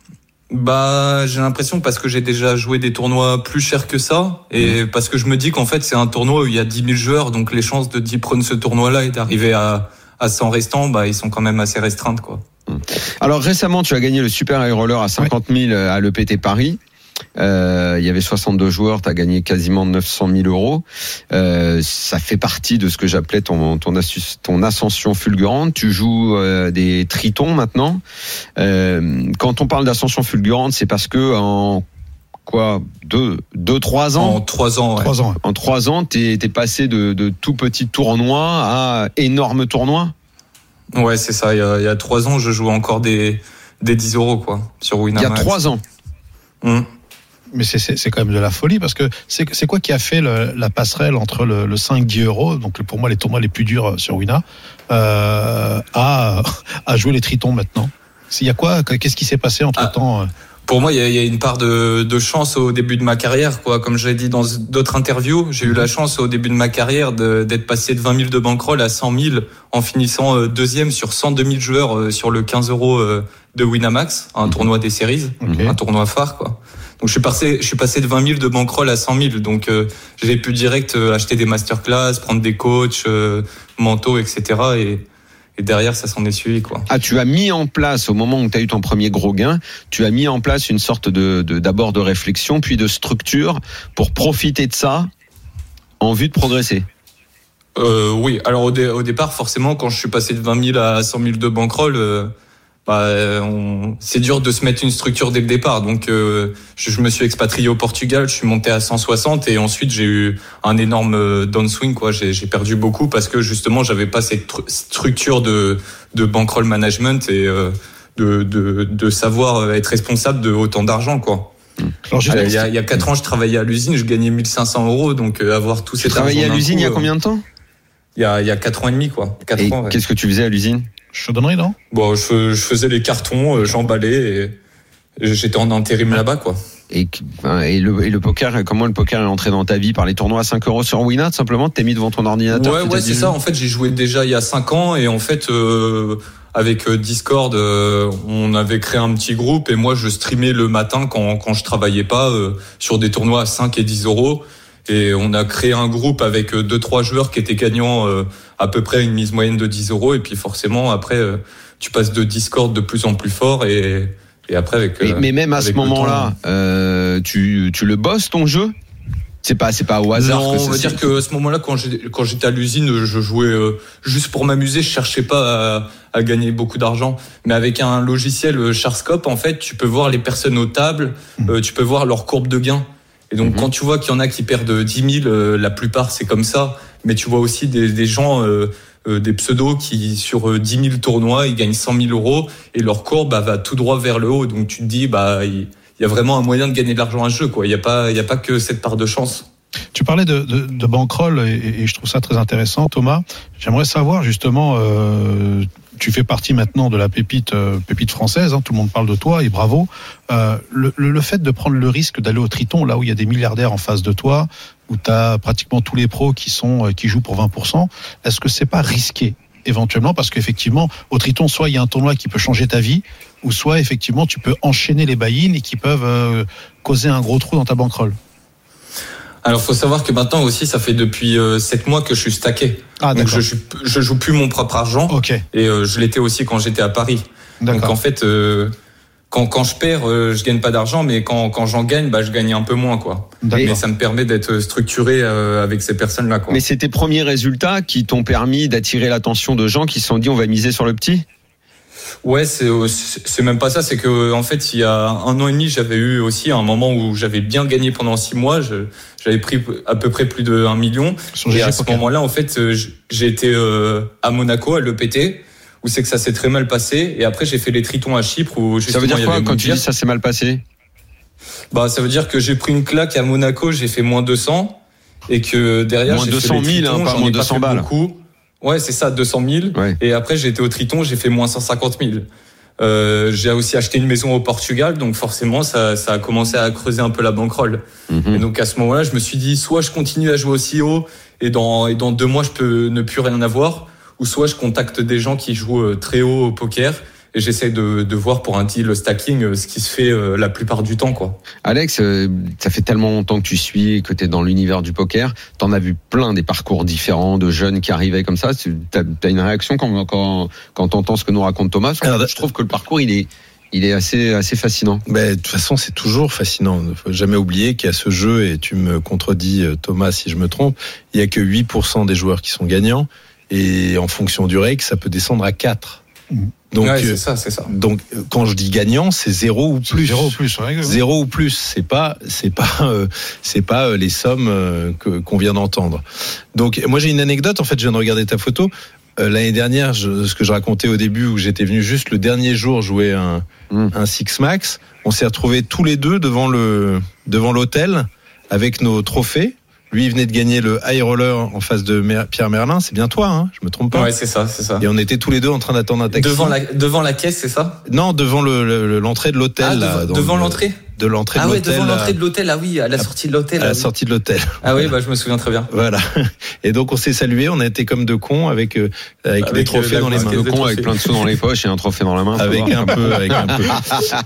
Bah, j'ai l'impression parce que j'ai déjà joué des tournois plus chers que ça et parce que je me dis qu'en fait, c'est un tournoi où il y a dix mille joueurs, donc les chances de d'y prendre ce tournoi-là et d'arriver à à cent restants, bah, ils sont quand même assez restreintes, quoi.
Alors récemment, tu as gagné le Super High Roller à cinquante mille à l'E P T Paris. Euh, il y avait soixante-deux joueurs, tu as gagné quasiment neuf cent mille euros. Euh, ça fait partie de ce que j'appelais ton, ton, assus- ton ascension fulgurante. Tu joues euh, des tritons maintenant. Euh, quand on parle d'ascension fulgurante, c'est parce que en quoi deux, deux, trois ans,
En trois ans, ouais.
Trois ans.
en trois ans, t'es, t'es passé de, de tout petit tournoi à énorme tournoi.
Ouais, c'est ça. Il y a, il y a trois ans, je jouais encore des, des dix euros, quoi, sur
Il y
Winamax.
a trois ans.
Hum.
Mais c'est- c'est c'est quand même de la folie parce que c'est c'est quoi qui a fait le- la passerelle entre le, le cinq dix euros, donc pour moi les tournois les plus durs sur Wina, euh, à, à jouer les tritons maintenant. Il y a quoi? Qu'est-ce qui s'est passé entre temps?
Pour moi, il y a, il y a une part de, de chance au début de ma carrière, quoi. Comme je l'ai dit dans d'autres interviews, j'ai eu la chance au début de ma carrière de- d'être passé de vingt mille de bankroll à cent mille en finissant euh, deuxième sur cent deux mille joueurs euh, sur le quinze euros euh, de Winamax, un tournoi des séries,
Ok.
un tournoi phare, quoi. Donc je suis passé, je suis passé de vingt mille de bankroll à cent mille. Donc euh, j'ai pu direct euh, acheter des masterclass, prendre des coachs, euh, mentaux, et cetera. Et, et derrière, ça s'en est suivi, quoi.
Ah, tu as mis en place, au moment où tu as eu ton premier gros gain, tu as mis en place une sorte de, de d'abord de réflexion, puis de structure pour profiter de ça en vue de progresser.
Euh, oui, alors au, dé- au départ, forcément, quand je suis passé de vingt mille à cent mille de bankroll, euh, bah, on... c'est dur de se mettre une structure dès le départ. Donc, euh, je, je me suis expatrié au Portugal, je suis monté à cent soixante et ensuite j'ai eu un énorme downswing, quoi. J'ai, j'ai perdu beaucoup parce que justement, j'avais pas cette tr- structure de, de bankroll management et euh, de, de, de savoir être responsable de autant d'argent, quoi.
Alors,
il, y a, il y a quatre ans, je travaillais à l'usine, je gagnais mille cinq cents euros, donc euh, avoir tout cet argent. Tu
travaillais à l'usine
coup,
il y a combien de temps?
Il y a, il y a quatre ans et demi, quoi. quatre
et
ans, ouais.
Qu'est-ce que tu faisais à l'usine?
Chaudronnerie, non?
Bon, je, je faisais les cartons, euh, j'emballais et j'étais en intérim là-bas, quoi.
Et, et, le, et le poker, comment le poker est entré dans ta vie? Par les tournois à cinq euros sur Winat, simplement? T'es mis devant ton ordinateur?
Ouais, ouais, c'est ça. En fait, j'ai joué déjà il y a cinq ans et en fait, euh, avec Discord, euh, on avait créé un petit groupe et moi, je streamais le matin quand, quand je travaillais pas euh, sur des tournois à cinq et dix euros. Et on a créé un groupe avec deux, trois joueurs qui étaient gagnants euh, à peu près une mise moyenne de dix euros. Et puis forcément, après, euh, tu passes de Discord de plus en plus fort et, et après avec.
Euh, mais, mais même à ce moment-là,
temps,
euh, tu, tu le bosses ton jeu? C'est pas, c'est pas au hasard.
Non,
que
on va
c'est...
dire que à ce moment-là, quand j'ai, quand j'étais à l'usine, je jouais euh, juste pour m'amuser. Je cherchais pas à, à gagner beaucoup d'argent. Mais avec un logiciel Charscope, en fait, tu peux voir les personnes aux tables, euh, tu peux voir leur courbe de gain. Et donc, mmh. quand tu vois qu'il y en a qui perdent dix mille, euh, la plupart, c'est comme ça. Mais tu vois aussi des, des gens, euh, euh, des pseudos qui, sur euh, dix mille tournois, ils gagnent cent mille euros et leur courbe bah, va tout droit vers le haut. Donc, tu te dis, bah, il y a vraiment un moyen de gagner de l'argent à ce jeu, quoi. Il n'y a pas, il y a pas que cette part de chance.
Tu parlais de, de, de bankroll et, et je trouve ça très intéressant, Thomas. J'aimerais savoir justement, euh, tu fais partie maintenant de la pépite, euh, pépite française, hein, tout le monde parle de toi et bravo. Euh, le, le, le fait de prendre le risque d'aller au Triton, là où il y a des milliardaires en face de toi, où tu as pratiquement tous les pros qui sont qui jouent pour vingt pour cent, est-ce que c'est pas risqué éventuellement? Parce qu'effectivement, au Triton, soit il y a un tournoi qui peut changer ta vie, ou soit effectivement tu peux enchaîner les buy-in et qui peuvent euh, causer un gros trou dans ta bankroll.
Alors, faut savoir que maintenant aussi, ça fait depuis euh, sept mois que je suis stacké.
Ah,
donc, je, je, je joue plus mon propre argent.
Okay.
Et euh, je l'étais aussi quand j'étais à Paris.
D'accord.
Donc, en fait, euh, quand, quand je perds, euh, je gagne pas d'argent, mais quand, quand j'en gagne, bah, je gagne un peu moins, quoi.
D'accord.
Mais ça me permet d'être structuré euh, avec ces personnes-là, quoi.
Mais c'est tes premiers résultats qui t'ont permis d'attirer l'attention de gens qui se sont dit on va miser sur le petit?
Ouais, c'est, c'est même pas ça. C'est que, en fait, il y a un an et demi, j'avais eu aussi un moment où j'avais bien gagné pendant six mois. Je, j'avais pris à peu près plus de un million. Et à ce moment-là, en fait, j'ai été euh, à Monaco, à l'E P T, où c'est que ça s'est très mal passé. Et après, j'ai fait les Tritons à Chypre. Où
ça veut dire quoi quand tu dis ça s'est mal passé?
Bah, ça veut dire que j'ai pris une claque à Monaco, j'ai fait moins deux cents. Et que derrière,
moins
j'ai
deux cent
fait les
mille,
Tritons,
hein, pas moins deux cents balles.
Beaucoup. Ouais, c'est ça, deux cent mille.
Ouais.
Et après, j'ai été au Triton, j'ai fait moins cent cinquante mille. Euh, j'ai aussi acheté une maison au Portugal, donc forcément, ça, ça a commencé à creuser un peu la bankroll.
Mm-hmm.
Et donc, à ce moment-là, je me suis dit, soit je continue à jouer aussi haut, et dans, et dans deux mois, je peux ne plus rien avoir, ou soit je contacte des gens qui jouent très haut au poker, et j'essaie de, de voir pour un deal stacking ce qui se fait la plupart du temps, quoi.
Alex, ça fait tellement longtemps que tu suis, que tu es dans l'univers du poker. T'en as vu plein des parcours différents de jeunes qui arrivaient comme ça. T'as as une réaction quand, quand, quand t'entends ce que nous raconte Thomas? Alors, je trouve que le parcours, il est, il est assez, assez fascinant.
Ben, de toute façon, c'est toujours fascinant. Il ne faut jamais oublier qu'il y a ce jeu, et tu me contredis, Thomas, si je me trompe, il n'y a que huit pour cent des joueurs qui sont gagnants. Et en fonction du rake, ça peut descendre à quatre.
Donc, ouais, c'est ça, c'est ça.
Donc, quand je dis gagnant, c'est zéro ou plus.
Zéro ou plus, ouais.
Zéro ou plus. C'est pas, c'est pas, euh, c'est pas euh, les sommes euh, que, qu'on vient d'entendre. Donc, moi, j'ai une anecdote. En fait, je viens de regarder ta photo. Euh, l'année dernière, je, ce que je racontais au début, où j'étais venu juste le dernier jour jouer un, mmh. un Six Max, on s'est retrouvés tous les deux devant le, devant l'hôtel avec nos trophées. Lui, il venait de gagner le high roller en face de Mer- Pierre Merlin. C'est bien toi, hein? Je me trompe pas?
Ouais, c'est ça, c'est ça.
Et on était tous les deux en train d'attendre un taxi.
Devant la, devant la caisse, c'est ça?
Non, devant le, le, l'entrée de l'hôtel.
Ah,
là,
devant, devant
le,
l'entrée?
De l'entrée
ah
de
ouais,
l'hôtel.
devant l'entrée de l'hôtel, ah oui, à la sortie de l'hôtel.
À la
oui.
sortie de l'hôtel.
Ah oui, bah, je me souviens très bien.
Voilà. Et donc, on s'est salué, on a été comme deux cons avec, euh, avec, avec des trophées euh, dans les mains.
Deux cons avec plein de sous dans les poches et un trophée dans la main.
Avec un peu, avec un peu.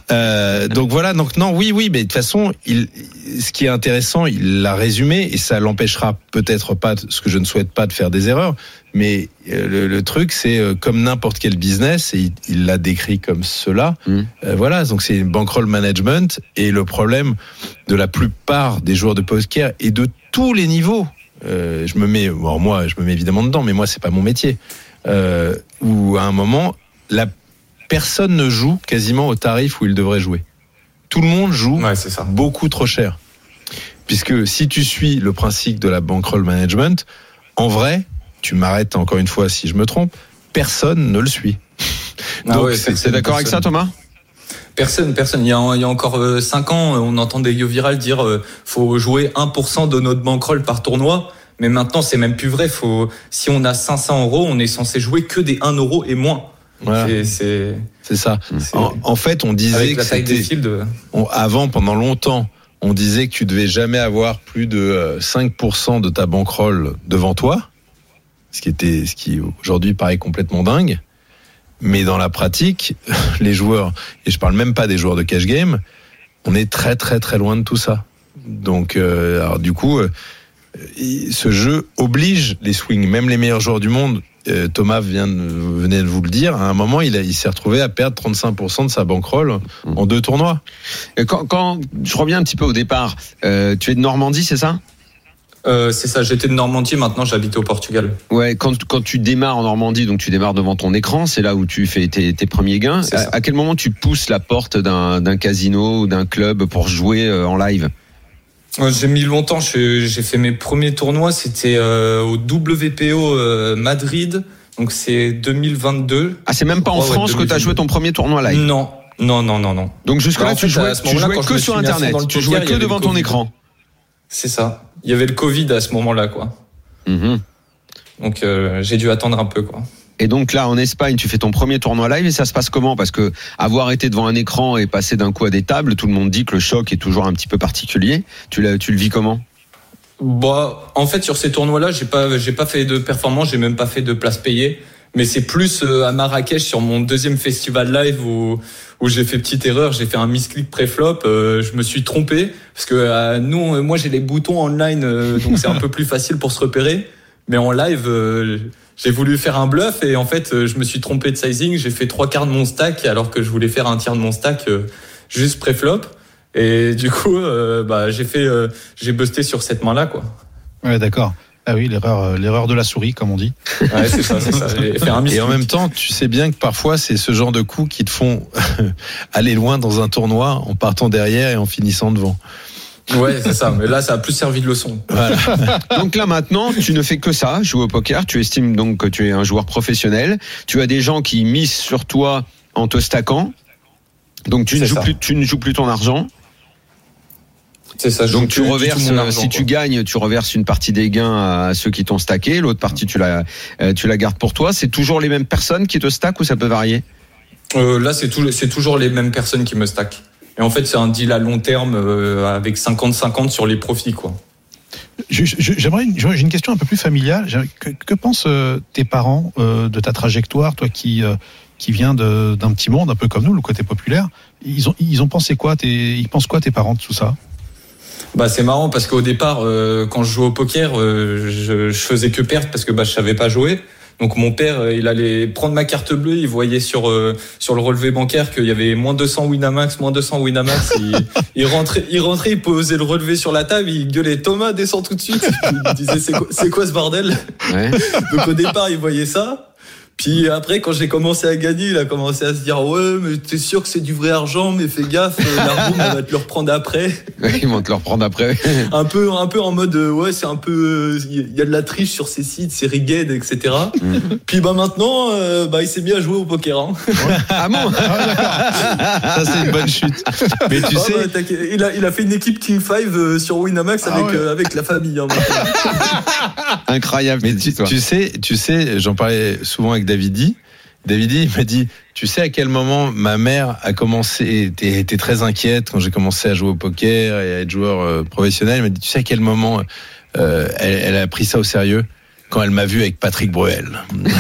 Euh, donc voilà, donc non, oui, oui, mais de toute façon, il, ce qui est intéressant, il l'a résumé, et ça l'empêchera peut-être pas, ce que je ne souhaite pas, de faire des erreurs. Mais le, le truc, c'est euh, comme n'importe quel business, et il, il l'a décrit comme cela. Mmh. Euh, voilà, donc c'est une bankroll management, et le problème de la plupart des joueurs de poker et de tous les niveaux, euh, je me mets, bon, moi, je me mets évidemment dedans, mais moi, c'est pas mon métier. Euh, où à un moment, la personne ne joue quasiment au tarif où il devrait jouer. Tout le monde joue
ouais, c'est ça.
beaucoup trop cher. Puisque si tu suis le principe de la bankroll management, en vrai, tu m'arrêtes encore une fois si je me trompe, personne ne le suit.
Ah
Donc,
ouais,
c'est, c'est d'accord avec ça, Thomas ?
Personne, personne. Il y a, il y a encore euh, cinq ans, on entendait Yo Viral dire euh, faut jouer un pour cent de notre bankroll par tournoi. Mais maintenant, c'est même plus vrai. Faut, si on a cinq cents euros, on est censé jouer que des un euro et moins.
Voilà.
C'est, c'est,
c'est ça.
c'est,
en, en fait, on disait
avec
que
la taille
c'était,
des fields.
on, avant, pendant longtemps, on disait que tu devais jamais avoir plus de euh, cinq pour cent de ta bankroll devant toi. Ce qui était, ce qui aujourd'hui paraît complètement dingue. Mais dans la pratique, les joueurs, et je parle même pas des joueurs de cash game, on est très très très loin de tout ça. Donc, euh, alors du coup, euh, ce jeu oblige les swings, même les meilleurs joueurs du monde. Euh, Thomas vient de, venait de vous le dire. À un moment, il, a, il s'est retrouvé à perdre trente-cinq pour cent de sa bankroll en deux tournois.
Et quand, quand je reviens un petit peu au départ, euh, tu es de Normandie, c'est ça ?
Euh, c'est ça, j'étais de Normandie, maintenant j'habite au Portugal.
Ouais, quand, quand tu démarres en Normandie, donc tu démarres devant ton écran, c'est là où tu fais tes, tes premiers gains. À, à quel moment tu pousses la porte d'un, d'un casino ou d'un club pour jouer en live ?
J'ai mis longtemps, j'ai, j'ai fait mes premiers tournois, c'était euh, au W P O euh, Madrid, donc c'est deux mille vingt-deux.
Ah, c'est même pas en
ouais,
France ouais, que tu as joué ton premier tournoi live ?
Non, non, non, non, non.
Donc jusque-là,
bah,
tu
fait,
jouais, tu jouais que sur Internet, tu jouais que devant ton écran.
C'est ça. Il y avait le Covid à ce moment-là, quoi.
Mmh.
Donc euh, j'ai dû attendre un peu, quoi.
Et donc là, en Espagne, tu fais ton premier tournoi live et ça se passe comment ? Parce que avoir été devant un écran et passer d'un coup à des tables, tout le monde dit que le choc est toujours un petit peu particulier. Tu, l'as, tu le vis comment ?
Bah, en fait, sur ces tournois-là, j'ai pas, j'ai pas fait de performance, j'ai même pas fait de place payée. Mais c'est plus à Marrakech sur mon deuxième festival live où où j'ai fait petite erreur, j'ai fait un misclick pré-flop, euh, je me suis trompé parce que euh, nous, moi j'ai les boutons online, euh, donc c'est un peu plus facile pour se repérer. Mais en live, euh, j'ai voulu faire un bluff et en fait, euh, je me suis trompé de sizing. J'ai fait trois quarts de mon stack alors que je voulais faire un tiers de mon stack euh, juste pré-flop. Et du coup, euh, bah j'ai fait, euh, j'ai busté sur cette main-là, quoi.
Ouais, d'accord. Ah oui, l'erreur, euh, l'erreur de la souris, comme on dit.
Ouais, c'est ça, c'est ça. J'ai fait un
et en même temps, tu sais bien que parfois, c'est ce genre de coups qui te font aller loin dans un tournoi en partant derrière et en finissant devant.
Ouais, c'est ça. Mais là, ça a plus servi de leçon.
Voilà. Donc là, maintenant, tu ne fais que ça, jouer au poker. Tu estimes donc que tu es un joueur professionnel. Tu as des gens qui misent sur toi en te stackant. Donc tu ne, joues plus, tu ne joues plus ton argent.
C'est ça.
Donc tu reverses, argent, si quoi. Tu gagnes, tu reverses une partie des gains à ceux qui t'ont stacké, l'autre partie tu la, tu la gardes pour toi. C'est toujours les mêmes personnes qui te stackent ou ça peut varier ?
euh, Là, c'est, tout, c'est toujours les mêmes personnes qui me stackent. Et en fait, c'est un deal à long terme euh, avec cinquante cinquante sur les profits, quoi.
Je, je, j'aimerais une, j'ai une question un peu plus familiale. Que, que pensent euh, tes parents euh, de ta trajectoire, toi qui euh, qui viens de, d'un petit monde un peu comme nous, le côté populaire. Ils ont ils ont pensé quoi tes, ils pensent quoi tes parents de tout ça ?
Bah c'est marrant parce qu'au départ euh, quand je jouais au poker euh, je, je faisais que perdre parce que bah je savais pas jouer. Donc mon père il allait prendre ma carte bleue, il voyait sur euh, sur le relevé bancaire qu'il y avait moins deux cents Winamax, moins deux cents Winamax, il, il rentrait il rentrait, il posait le relevé sur la table, il gueulait Thomas descends tout de suite. Il disait c'est quoi, c'est quoi ce bordel ? Ouais. Donc au départ il voyait ça. Puis après, quand j'ai commencé à gagner, il a commencé à se dire « Ouais, mais t'es sûr que c'est du vrai argent, mais fais gaffe, la room, elle va te le reprendre après. »
Oui, ils vont te le reprendre après.
un peu, un peu en mode « Ouais, c'est un peu... Il y a de la triche sur ces sites, c'est rigged, et cetera. Mm. » Puis bah maintenant, euh, bah, il s'est mis à jouer au poker. Hein.
Ah bon ?
Ça, c'est une bonne chute. Mais tu ah, sais...
Bah, il, a, il a fait une équipe King five euh, sur Winamax avec, ah ouais. euh, avec la famille. Hein,
incroyable.
Mais tu, tu sais, tu sais, j'en parlais souvent avec Davidi. Davidi, il m'a dit, tu sais à quel moment ma mère a commencé, était, était très inquiète quand j'ai commencé à jouer au poker et à être joueur euh, professionnel. Il m'a dit, tu sais à quel moment euh, elle, elle a pris ça au sérieux ? Quand elle m'a vu avec Patrick Bruel.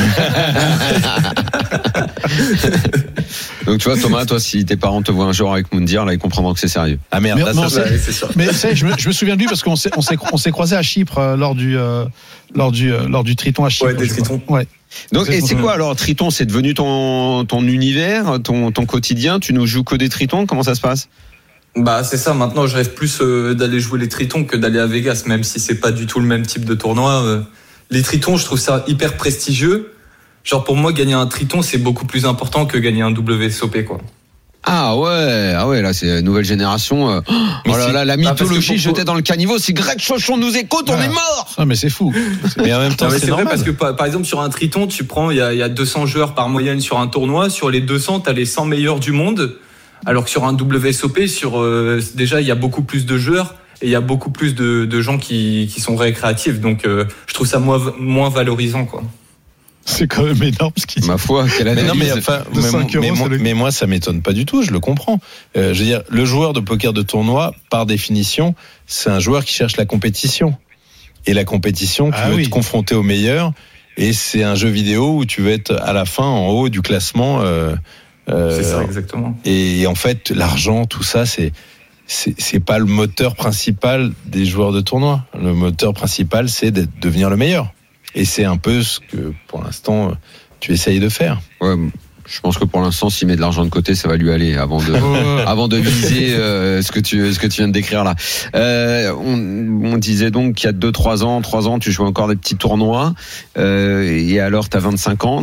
Donc tu vois Thomas, toi si tes parents te voient un jour avec Moundir, là ils comprendront que c'est sérieux.
Ah merde,
mais,
là,
non,
ça,
c'est,
c'est sûr.
Mais c'est, je, me, je me souviens de lui parce qu'on s'est on s'est on s'est croisé à Chypre euh, lors du euh, lors du euh, lors du Triton à Chypre.
Ouais, des Tritons.
Ouais.
Donc et c'est quoi alors Triton, c'est devenu ton ton univers, ton ton quotidien, tu nous joues que des Tritons, comment ça se passe ?
Bah c'est ça, maintenant je rêve plus euh, d'aller jouer les Tritons que d'aller à Vegas, même si c'est pas du tout le même type de tournoi. Euh, les Tritons, je trouve ça hyper prestigieux. Genre pour moi, gagner un Triton, c'est beaucoup plus important que gagner un W S O P, quoi.
Ah ouais, ah ouais, là c'est nouvelle génération. Euh... Oh là là, la mythologie
pour...
jetée dans le caniveau. Si Greg Chauchon nous écoute, on
ah.
est mort.
Ah mais c'est fou.
Mais en même temps,
non, mais
c'est,
c'est
normal.
vrai parce que par, par exemple sur un Triton, tu prends, il y a, il y a deux cents joueurs par moyenne sur un tournoi. Sur les deux cents, t'as les cent meilleurs du monde. Alors que sur un W S O P, sur euh, déjà il y a beaucoup plus de joueurs et il y a beaucoup plus de, de gens qui, qui sont récréatifs. Donc euh, je trouve ça moins, moins valorisant, quoi.
C'est quand même énorme ce qu'il dit.
Ma foi, quelle
mais
analyse.
non, mais, enfin,
de
mais,
cinq euros,
mais, moi,
le...
mais moi, ça m'étonne pas du tout. Je le comprends. Euh, je veux dire, le joueur de poker de tournoi, par définition, c'est un joueur qui cherche la compétition. Et la compétition, tu
ah,
veux
oui.
te confronter aux meilleurs. Et c'est un jeu vidéo où tu veux être à la fin en haut du classement. Euh,
euh, c'est ça, exactement.
Et en fait, l'argent, tout ça, c'est c'est, c'est pas le moteur principal des joueurs de tournoi. Le moteur principal, c'est de devenir le meilleur. Et c'est un peu ce que, pour l'instant, tu essayes de faire.
Ouais, je pense que pour l'instant, s'il met de l'argent de côté, ça va lui aller avant de, avant de viser euh, ce que tu, ce que tu viens de décrire là. Euh, on, on disait donc qu'il y a deux, trois ans, trois ans, tu jouais encore des petits tournois. Euh, et alors, t'as vingt-cinq ans,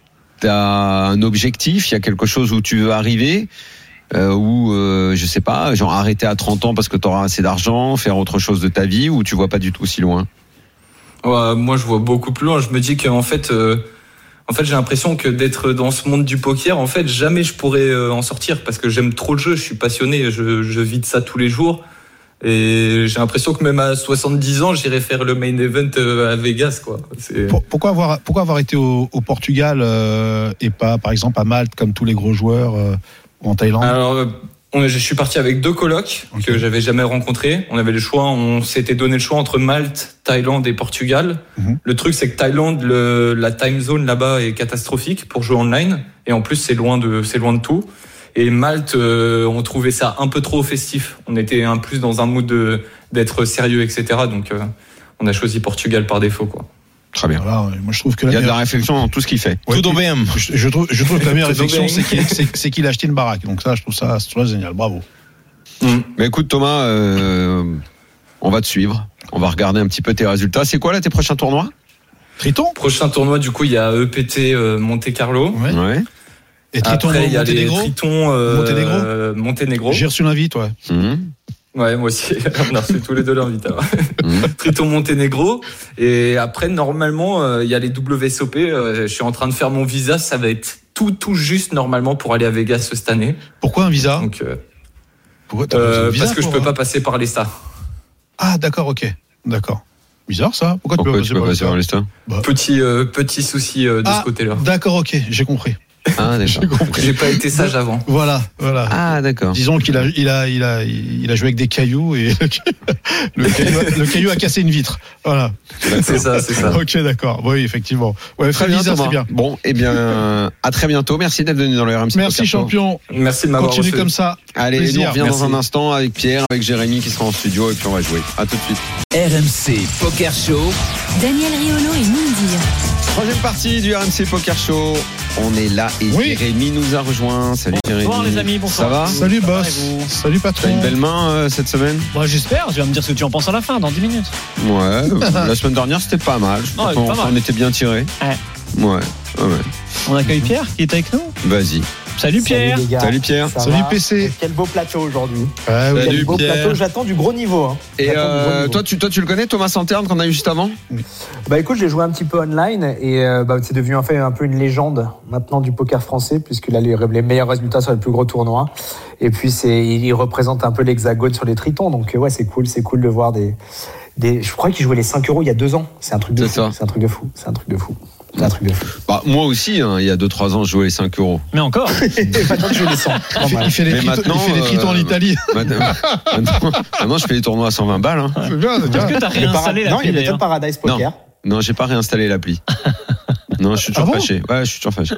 t'as un objectif, il y a quelque chose où tu veux arriver. Euh, ou euh, je sais pas, genre arrêter à trente ans parce que t'auras assez d'argent, faire autre chose de ta vie, ou tu vois pas du tout si loin?
Ouais, moi je vois beaucoup plus loin. Je me dis qu'en fait, euh, en fait j'ai l'impression que d'être dans ce monde du poker, en fait jamais je pourrais euh, en sortir parce que j'aime trop le jeu, je suis passionné, je, je vis de ça tous les jours. Et j'ai l'impression que même à soixante-dix ans, j'irai faire le main event à Vegas, quoi. C'est...
Pourquoi avoir, pourquoi avoir été au, au Portugal euh, et pas, par exemple, à Malte comme tous les gros joueurs euh, ou en Thaïlande?
Alors, on, je suis parti avec deux colocs okay. que j'avais jamais rencontrés. On avait le choix, on s'était donné le choix entre Malte, Thaïlande et Portugal. Mm-hmm. Le truc, c'est que Thaïlande, le, la time zone là-bas est catastrophique pour jouer online. Et en plus, c'est loin de, c'est loin de tout. Et Malte, euh, on trouvait ça un peu trop festif. On était un plus dans un mood de, d'être sérieux, et cetera. Donc, euh, on a choisi Portugal par défaut, quoi.
Très bien.
Voilà, moi je trouve que la
il y a
meilleure...
de la réflexion dans tout ce qu'il fait.
Ouais,
tout bien.
Je, je, trouve, je trouve que la meilleure réflexion, c'est qu'il, c'est, c'est qu'il a acheté une baraque. Donc ça, je trouve ça, c'est génial. Bravo.
Mmh. Mais écoute, Thomas, euh, on va te suivre. On va regarder un petit peu tes résultats. C'est quoi là tes prochains tournois?
Triton.
Prochain tournoi, du coup, il y a E P T euh, Monte Carlo.
Ouais. ouais.
Et Triton,
après, il y a les
Monténégro.
Triton euh,
Monténégro.
Monténégro.
J'ai reçu l'invite, ouais.
Mmh.
Ouais, moi aussi. On a reçu tous les deux l'invite. Mmh. Triton Monténégro. Et après, normalement, il euh, y a les W S O P. Euh, je suis en train de faire mon visa. Ça va être tout, tout juste normalement pour aller à Vegas cette année.
Pourquoi un visa?
Donc, euh,
Pourquoi t'as
euh,
un visa
parce que
pour...
je peux pas passer par l'E S T A.
Ah, d'accord, ok. D'accord. Bizarre ça. Pourquoi,
Pourquoi
tu peux,
tu peux passer par l'E S T A?
Bah.
Petit, euh, petit souci euh, de
ah,
ce côté-là.
D'accord, ok. J'ai compris.
Ah, d'accord.
J'ai compris.
J'ai pas été sage avant.
Voilà, voilà.
Ah, d'accord.
Disons qu'il a, il a, il a, il a joué avec des cailloux et le caillou, a, le caillou a cassé une vitre. Voilà.
C'est ça, c'est ça.
Ok, d'accord. Oui, effectivement. Ouais,
très bien,
visa, c'est bien.
Bon, eh bien, à très bientôt. Merci d'être venu dans le R M C.
Merci, champion.
Merci de m'avoir
Continue
reçu.
comme ça.
Allez,
Plaisir.
nous on revient
Merci.
dans un instant avec Pierre, avec Jérémy qui sera en studio et puis on va jouer. À tout de suite.
R M C Poker Show.
Daniel Riolo et Mindir.
Troisième partie du R M C Poker Show. On est là et
Oui.
Jérémy nous a rejoint. Salut Jérémy.
Bonsoir les amis, bonsoir.
Ça va?
Salut
Ça va,
boss.
et vous
Salut
T'as
patron.
une belle main euh, cette semaine?
Bon, j'espère, tu vas me dire ce que tu en penses à la fin, dans dix minutes.
Ouais, euh, la semaine dernière c'était pas mal. Je
Non,
pense
ouais,
qu'on
pas mal.
on était bien tiré.
Ouais.
Ouais, ouais, ouais.
On accueille Pierre qui est avec nous.
Vas-y.
Salut Pierre.
Salut les gars.
Salut Pierre.
Ça
Salut
va
P C.
Quel beau plateau aujourd'hui.
Ah, oui.
Salut,
Quel beau
Pierre.
plateau. J'attends du gros niveau. Hein.
Et
J'attends du gros
euh,
niveau.
toi, tu, toi, tu le connais, Thomas Santerne, qu'on a eu juste avant?
Bah écoute, j'ai joué un petit peu online et euh, bah, c'est devenu en fait un peu une légende maintenant du poker français puisqu'il a les, les meilleurs résultats sur les plus gros tournois. Et puis c'est, il représente un peu l'hexagone sur les tritons. Donc ouais, c'est cool, c'est cool de voir des, des. Je crois qu'il jouait les cinq euros il y a deux ans. C'est un truc de
C'est
fou.
ça.
C'est un truc de fou. C'est un truc de fou. C'est un truc de fou.
Bah, moi aussi, hein, il y a deux trois ans, je jouais les cinq euros.
Mais encore.
Et maintenant je joue les cent.
Il fait, il fait les
Mais
tritons,
maintenant,
il fait les tritons en
euh,
Italie.
Maintenant, maintenant, maintenant, je fais les tournois à cent vingt balles. Hein.
C'est bien, c'est bien.
Est-ce que t'as
Le para-
réinstallé
Non,
l'appli
il y a
d'ailleurs
le Paradise Poker.
Non, j'ai pas réinstallé l'appli. Non, je suis toujours
Ah bon
fâché. Ouais, je suis toujours fâché.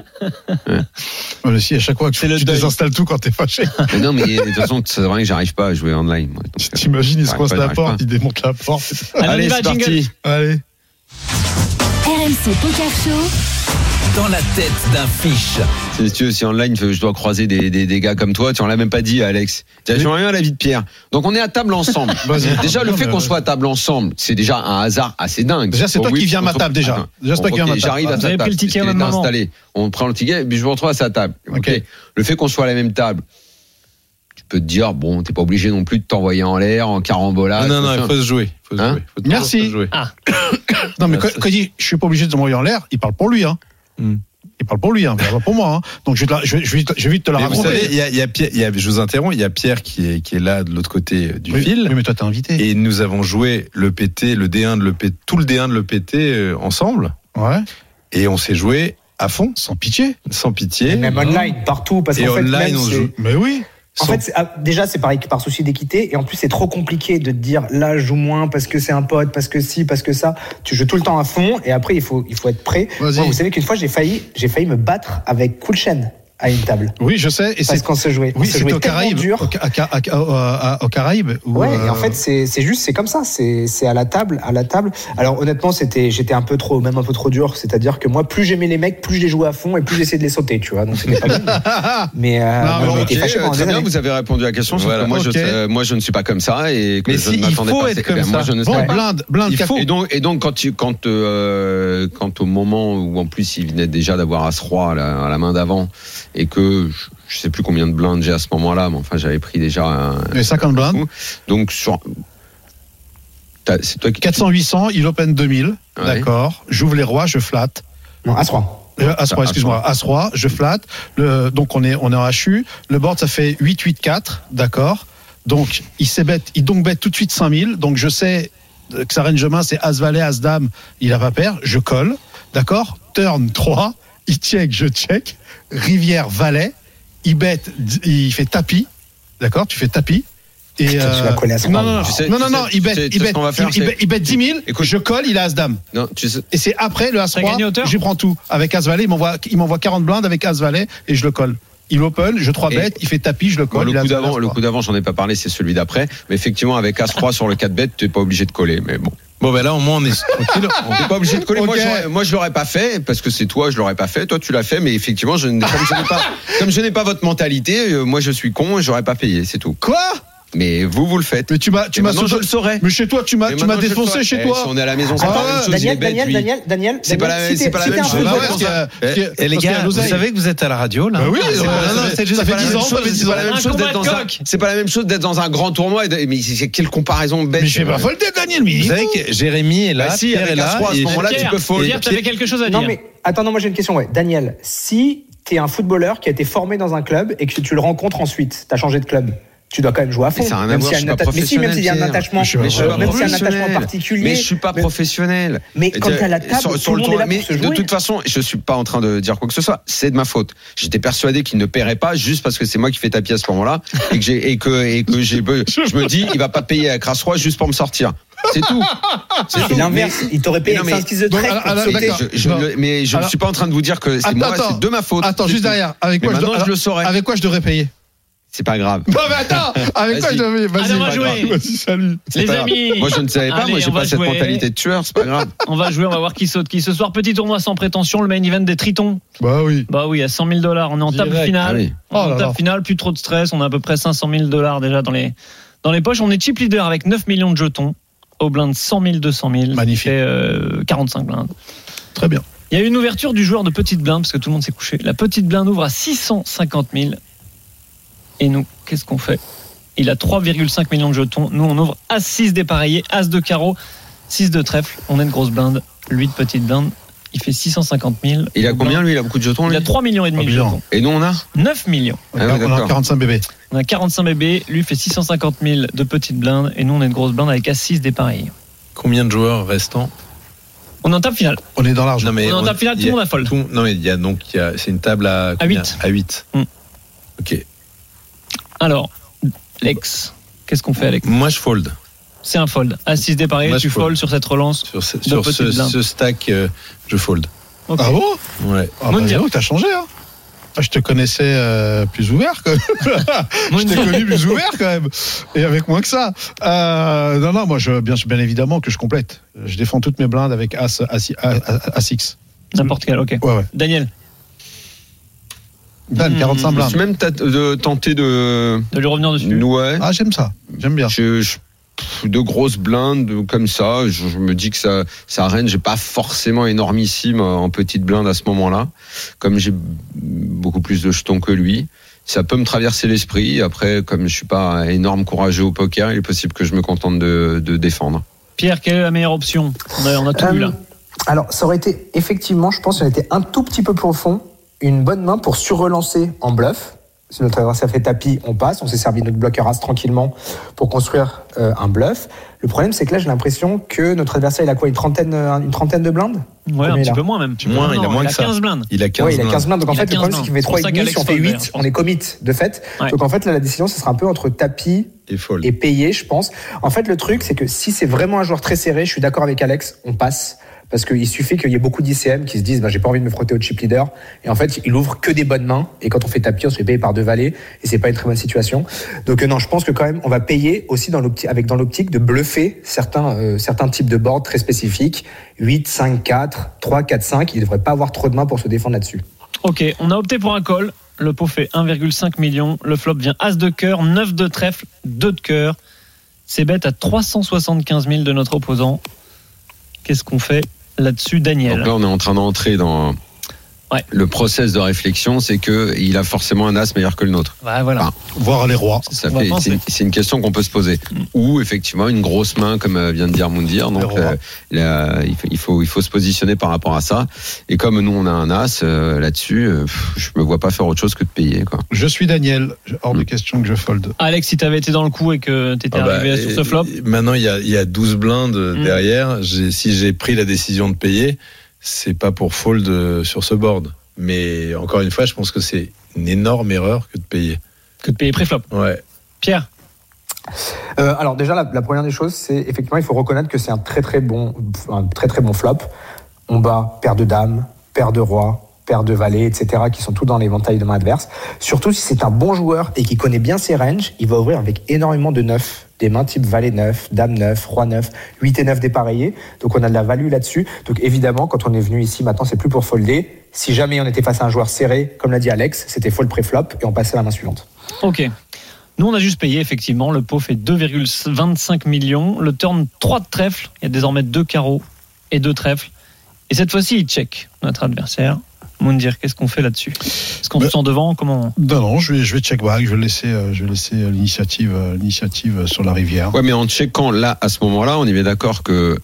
Ouais, si, à chaque fois que
C'est
tu,
le
tu
deuil.
désinstalles tout quand t'es fâché.
Mais non, mais de toute façon, c'est vrai que j'arrive pas à jouer online. Moi. Donc, euh,
T'imagines, il se
j'arrive
coince
pas,
la
j'arrive
porte,
pas.
il démonte la porte.
Allez, on y
Allez,
va,
c'est
jingle.
parti.
Allez.
R M C Poker Show.
Dans la tête d'un fiche.
Si tu veux, si en ligne, je dois croiser des, des, des gars comme toi, tu en l'as même pas dit, Alex. J'aimerais bien la vie de Pierre. Donc on est à table ensemble. Déjà, le fait qu'on soit à table ensemble, c'est déjà un hasard assez dingue.
Déjà, c'est
Bon,
toi
oui,
qui viens à ma
on se-
table, déjà.
Attends.
Déjà, c'est toi
Bon,
qui viens à ma
ok,
table.
J'arrive à
Vous
sa
avez
table.
pris le ticket au
parce
même
qu'il est
moment.
installé. On prend le ticket, puis je me retrouve à sa table. Ok.
Ok.
Le fait qu'on soit à la même table, tu peux te dire, bon, t'es pas obligé non plus de t'envoyer en l'air, en carambolage.
non, non,
machin.
il faut se jouer. Faut se
Hein
jouer. Faut toujours
Merci.
se jouer.
Non, mais quand, quand il dit je suis pas obligé de m'envoyer en l'air, il parle pour lui. Hein.
Hmm.
Il parle pour lui, hein, pas pour moi. Hein. Donc je vais, te la- je, vais, je, vais, je vais vite te la
Mais vous
raconter.
savez, il y a, il y a Pierre, il y a, je vous interromps, il y a Pierre qui est, qui est là de l'autre côté du
oui,
fil.
oui, mais toi t'es invité.
Et nous avons joué le P T, le D un de l'E P T, tout le D un de l'E P T euh, ensemble.
Ouais.
Et on s'est joué à fond,
Sans pitié.
sans pitié.
Et même online, partout. Parce
Et
qu'en fait,
online,
même,
on
c'est-
joue.
Mais oui.
En
Sans-
fait, c'est- ah, déjà, c'est pareil que par souci d'équité. Et en plus, c'est trop compliqué de te dire là, je joue moins parce que c'est un pote, parce que si, parce que ça. Tu joues tout le temps à fond. Et après, il faut, il faut être prêt.
Vas-y.
Moi, vous savez qu'une fois, j'ai failli, j'ai failli me battre avec Cool Chain à une table.
Oui, je sais. Et
Parce
c'est
qu'on se jouait.
oui,
on se
c'était
jouait
aux
tellement
Caraïbes.
dur.
Au, à- à- à- à- aux Caraïbes. où,
Ouais, et
euh,
en fait, c'est c'est juste, c'est comme ça. C'est c'est à la table, à la table. Alors honnêtement, c'était, j'étais un peu trop, même un peu trop dur. C'est-à-dire que moi, plus j'aimais les mecs, plus je les jouais à fond et plus j'essayais de les sauter, tu vois. Donc c'était pas bien. Mais, euh,
Non,
moi,
mais
j'ai
ok,
été fâché pendant
Très
des
bien,
années.
vous avez répondu à la question. sauf
Voilà.
que moi,
Ok.
je, euh, moi, je ne suis pas comme ça et que
Mais
je
si,
ne m'attendais
il faut
pas.
être
C'est-
comme
moi,
ça.
je ne
Bon,
savais pas.
blinde, blinde.
Il
cap-
faut.
Et donc, et donc quand, tu, quand, euh, quand au moment où en plus il venait déjà d'avoir As-Roi à la, à la main d'avant et que je, je sais plus combien de blindes j'ai à ce moment-là, mais enfin j'avais pris déjà un,
Mais cinquante blindes.
donc sur. t'as- C'est toi qui.
quatre cents huit cents, il open deux mille.
Ouais.
D'accord. J'ouvre les rois, je flatte.
Non, As-Roi.
Euh, As-Roi,
Ah,
excuse-moi. As-Roi, je flatte. Le, donc on est, on est en H U. Le board, ça fait huit huit quatre. D'accord. Donc, il s'est bête, il donc bête tout de suite cinq mille. Donc, je sais que sa reine main, c'est As-Valet, As-Dame. Il a pas paire. Je colle. D'accord. Turn trois. Il check, je check. Rivière, Valet. Il bête, il fait tapis. D'accord. Tu fais tapis. Et
Putain, tu vas coller à ce
non,
moment.
non, non,
Tu sais-
non,
tu
non,
sais-
non, il
tu
bête,
sais-
il
tu sais ce
bête,
qu'on va faire,
il,
c'est-
il bête, il bête dix mille.
Écoute-
Je colle, il a As-Dame.
Non, tu sais.
Et c'est après le As-Roi,
gagné hauteur
je prends tout. Avec As-Valet, il m'envoie, il m'envoie quarante blindes avec As-Valet et je le colle. Il open, je trois
Et-
bêtes, il fait tapis, je le
Bon,
colle.
le
il a
coup
As-Valet,
d'avant, le
As-Roi.
coup d'avant, j'en ai pas parlé, c'est celui d'après. Mais effectivement, avec As-Roi sur le quatre bêtes, tu n'es pas obligé de coller. Mais bon.
Bon, ben là, au moins, on est tranquille.
T'es pas obligé de coller. Moi,
Ok.
j'aurais- moi, je l'aurais pas fait parce que c'est toi, je l'aurais pas fait. Toi, tu l'as fait, mais effectivement, je, ne- comme je n'ai pas, comme je n'ai pas votre mentalité, euh, moi, je suis con et j'aurais pas payé, c'est tout.
Quoi?
Mais vous, vous le faites.
Mais tu m'as, tu
Et
m'as
maintenant, je
sauté-
le saurais.
Mais chez toi, tu m'as,
Mais
tu m'as
maintenant, je le
défoncé
saurais.
chez
Eh,
toi.
Si on est à la maison, c'est
Ah,
pas la même chose. il est
Daniel,
bête,
Daniel,
lui.
Daniel, Daniel,
C'est pas la
Daniel,
même-
si
c'est
t'es-
pas la
si
même
t'es un
chose.
footballeur
Ouais, parce
qui
que-
a-
parce que-
Eh, les
parce qu'il y a
gars, vous
l'oseille.
savez que vous êtes à la radio, là?
Bah oui,
C'est
ouais,
pas-
non, non,
c'est-
ça
c'est
fait
pas la
dix
même
ans, ça
chose,
fait dix
c'est pas la
ans.
même
Un
chose
combat
d'être
de
dans un,
coq.
c'est pas la même chose d'être dans un grand tournoi. et de- Mais c'est quelle comparaison bête.
Mais je vais pas folder, Daniel, mais.
Vous savez que Jérémy est là,
Bah si,
Pierre
avec
est là.
As-Roi, à ce
et-
moment-là, tu
Pierre,
peux fold.
Pierre, t'avais quelque chose à dire.
Non mais attends, non, moi j'ai une question. Ouais, Daniel, si t'es un footballeur qui a été formé dans un club et que tu le rencontres ensuite, t'as changé de club, tu dois quand même jouer à fond.
Mais ça a rien à
même
voir,
s'il y a
je
un
suis pas
atta- mais si, même s'il y a un
professionnel,
attachement,
Pierre.
Mais je suis
euh,
pas
même s'il y a un attachement
professionnel.
particulier.
Mais je suis pas
mais-
professionnel.
Mais quand
Et
t'es à la table,
sur-
tout
sur
le
le
monde est là
tournoi-
pour se
mais
jouer.
de toute façon, je suis pas en train de dire quoi que ce soit. C'est de ma faute. J'étais persuadé qu'il ne paierait pas juste parce que c'est moi qui fais tapis à ce moment-là et que j'ai et que et que j'ai. Je me dis, il va pas payer à Crasse-Roi juste pour me sortir. C'est tout.
C'est
tout.
l'inverse.
Mais-
Il t'aurait payé
mais non,
cinq
mais-
skis de
Donc,
trek
alors,
pour
alors,
sauter.
d'accord.
Je, je
Non.
ne- mais je ne
Alors-
suis pas en train de vous dire que c'est
Attends,
moi,
attends.
c'est de ma faute.
Attends,
C'est
juste
tout.
derrière. Avec
Mais
quoi je
maintenant,
dois-
je le saurais.
Avec quoi je devrais payer?
C'est pas grave.
Non, mais attends! Avec quoi
Vas-y.
je devrais. Vas-y,
Allez, on va
pas
jouer.
grave. Vas-y, salut.
C'est
Les
pas grave.
amis.
Moi, je ne savais pas.
Allez,
moi, j'ai
on va
pas cette
jouer.
mentalité de tueur. C'est pas grave.
On va jouer, on va voir qui saute qui ce soir. Petit tournoi sans prétention, le main event des Tritons.
Bah oui.
Bah oui, à cent mille dollars. On est en table
Direct.
finale.
Ah oui.
On est
Oh là
en table
là.
finale, plus trop de stress. On a à peu près cinq cent mille dollars déjà dans les, dans les poches. On est chip leader avec neuf millions de jetons. Au blind cent mille, deux cent mille.
Magnifique.
Et euh, quarante-cinq blindes.
Très bien.
Il y a une ouverture du joueur de petite blinde parce que tout le monde s'est couché. La petite blinde ouvre à six cent cinquante mille. Et nous, qu'est-ce qu'on fait? Il a trois virgule cinq millions de jetons. Nous, on ouvre As six dépareillé, As de carreau, six de trèfle. On a une grosse blinde. Lui de petite blinde. Il fait six cent cinquante mille.
Il a combien, lui? Il a beaucoup de jetons,
Il
lui?
a trois millions et demi
Ah,
de
bilan.
jetons.
Et nous, on a?
neuf millions.
On
Ah
a-
oui,
on a
d'accord.
quarante-cinq bébés.
On a quarante-cinq bébés. Lui fait six cent cinquante mille de petite blinde. Et nous, on a une grosse blinde avec As six dépareillé.
Combien de joueurs restants?
On est en table finale.
On est dans l'argent.
Non, mais
On est en table finale,
il
tout
y
le
a
monde a fold.
tout- Non, mais il y a donc, il y a, c'est une table à, combien
huit.
À huit.
Mm.
Ok.
Alors, Lex, qu'est-ce qu'on fait, Alex?
Moi, je fold.
C'est un fold. As six dépareillé,
Moi,
tu
je fold.
fold sur cette relance.
Sur ce, sur
petite
ce,
blinde.
ce stack, euh, je fold.
Ok.
Ah bon?
Ouais.
Ah bah,
Moundir.
dis donc, t'as changé, hein? Ah, je te connaissais euh, plus ouvert, quand même. Je t'ai
Moundir.
connu plus ouvert, quand même. Et avec moins que ça. Euh, non, non, moi, je, bien, bien évidemment que je complète. Je défends toutes mes blindes avec As, As, As, As X.
N'importe quel, ok.
Ouais, ouais.
Daniel.
Dan, quarante-cinq
Je
blindes.
suis même tât- de tenter de.
De lui revenir dessus.
Ouais.
Ah, j'aime ça. J'aime bien.
Je, je- pff, de grosses blindes comme ça, je, je me dis que ça, ça range. J'ai pas forcément énormissime en petite blinde à ce moment-là. Comme j'ai beaucoup plus de jetons que lui, ça peut me traverser l'esprit. Après, comme je suis pas un énorme courageux au poker, il est possible que je me contente de, de défendre.
Pierre, quelle est la meilleure option? On a, on a tout
Euh,
vu là.
Alors, ça aurait été, effectivement, je pense, si on était un tout petit peu plus au fond, une bonne main pour surrelancer en bluff. Si notre adversaire fait tapis, on passe. On s'est servi notre bloqueur as tranquillement pour construire euh, un bluff. Le problème, c'est que là, j'ai l'impression que notre adversaire, il a quoi, une trentaine, une trentaine de blindes?
Ouais, un
Combien
petit
là
peu moins même.
Moins,
Non,
il a moins
il
que
a
ça.
quinze blindes.
Il a quinze
Ouais, il a quinze blindes. Donc en
Il a
fait, le problème,
quinze
c'est qu'il fait
blindes.
trois
C'est pour ça
virgule cinq. Si on fait
qu'Alex
huit,
fold,
on est commit de fait.
Ouais.
Donc en fait, là, la décision, ce sera un peu entre tapis
et fold.
et payé, je pense. En fait, le truc, c'est que si c'est vraiment un joueur très serré, je suis d'accord avec Alex, on passe. Parce qu'il suffit qu'il y ait beaucoup d'I C M qui se disent bah, j'ai pas envie de me frotter au chip leader. Et en fait, il ouvre que des bonnes mains. Et quand on fait tapis, on se fait payer par deux valets. Et c'est pas une très bonne situation. Donc euh, non, je pense que quand même, on va payer aussi dans l'optique, avec dans l'optique de bluffer certains, euh, certains types de boards très spécifiques. huit, cinq, quatre, trois, quatre, cinq. Il devrait pas avoir trop de mains pour se défendre là-dessus.
Ok, on a opté pour un call. Le pot fait un virgule cinq million. Le flop vient as de cœur, neuf de trèfle, deux de cœur. C'est bête à trois cent soixante-quinze mille de notre opposant. Qu'est-ce qu'on fait là-dessus, Daniel?
Donc là, on est en train d'entrer dans
Ouais.
le process de réflexion, c'est que il a forcément un as meilleur que le nôtre.
Ouais, voilà.
Enfin,
Voir les rois.
Ça
On va
fait,
penser.
c'est, une, c'est une question qu'on peut se poser.
Mm.
Ou effectivement une grosse main, comme euh, vient de dire Moundir. Donc
roi.
euh, là, il, faut, il faut il faut se positionner par rapport à ça. Et comme nous on a un as euh, là-dessus, euh, pff, je me vois pas faire autre chose que de payer, quoi.
Je suis Daniel. Hors de question que je fold.
Alex, si t'avais été dans le coup et que t'étais
Ah bah,
arrivé sur ce flop,
et- Maintenant, il y a, il y a douze blindes
Mm.
derrière. J'ai, si j'ai pris la décision de payer, c'est pas pour fold euh, sur ce board. Mais encore une fois, je pense que c'est une énorme erreur que de payer.
que de payer pré-flop.
Ouais.
Pierre,
Euh, alors déjà, la, la première des choses, c'est effectivement, il faut reconnaître que c'est un très très bon, un très très bon flop. On bat paire de dames, paire de rois, paire de valets, et cetera, qui sont tous dans l'éventail de main adverse. Surtout si c'est un bon joueur et qui connaît bien ses ranges, il va ouvrir avec énormément de neuf, des mains type valet neuf, dame neuf, roi neuf, huit et neuf dépareillés. Donc on a de la value là-dessus. Donc évidemment, quand on est venu ici, maintenant c'est plus pour folder. Si jamais on était face à un joueur serré, comme l'a dit Alex, c'était fold pré-flop et on passait à la main suivante.
ok. Nous, on a juste payé, effectivement. Le pot fait deux virgule vingt-cinq millions. Le turn, trois de trèfle. Il y a désormais deux carreaux et deux trèfles. Et cette fois-ci, il check notre adversaire. Moundir, qu'est-ce qu'on fait là-dessus? Est-ce qu'on
Mais-
se sent devant? Comment?
Non, non, je vais, je vais check back. Je vais laisser, euh, je vais laisser euh, l'initiative, euh, l'initiative euh, sur la rivière.
Ouais, mais en checkant là, à ce moment-là, on est bien d'accord que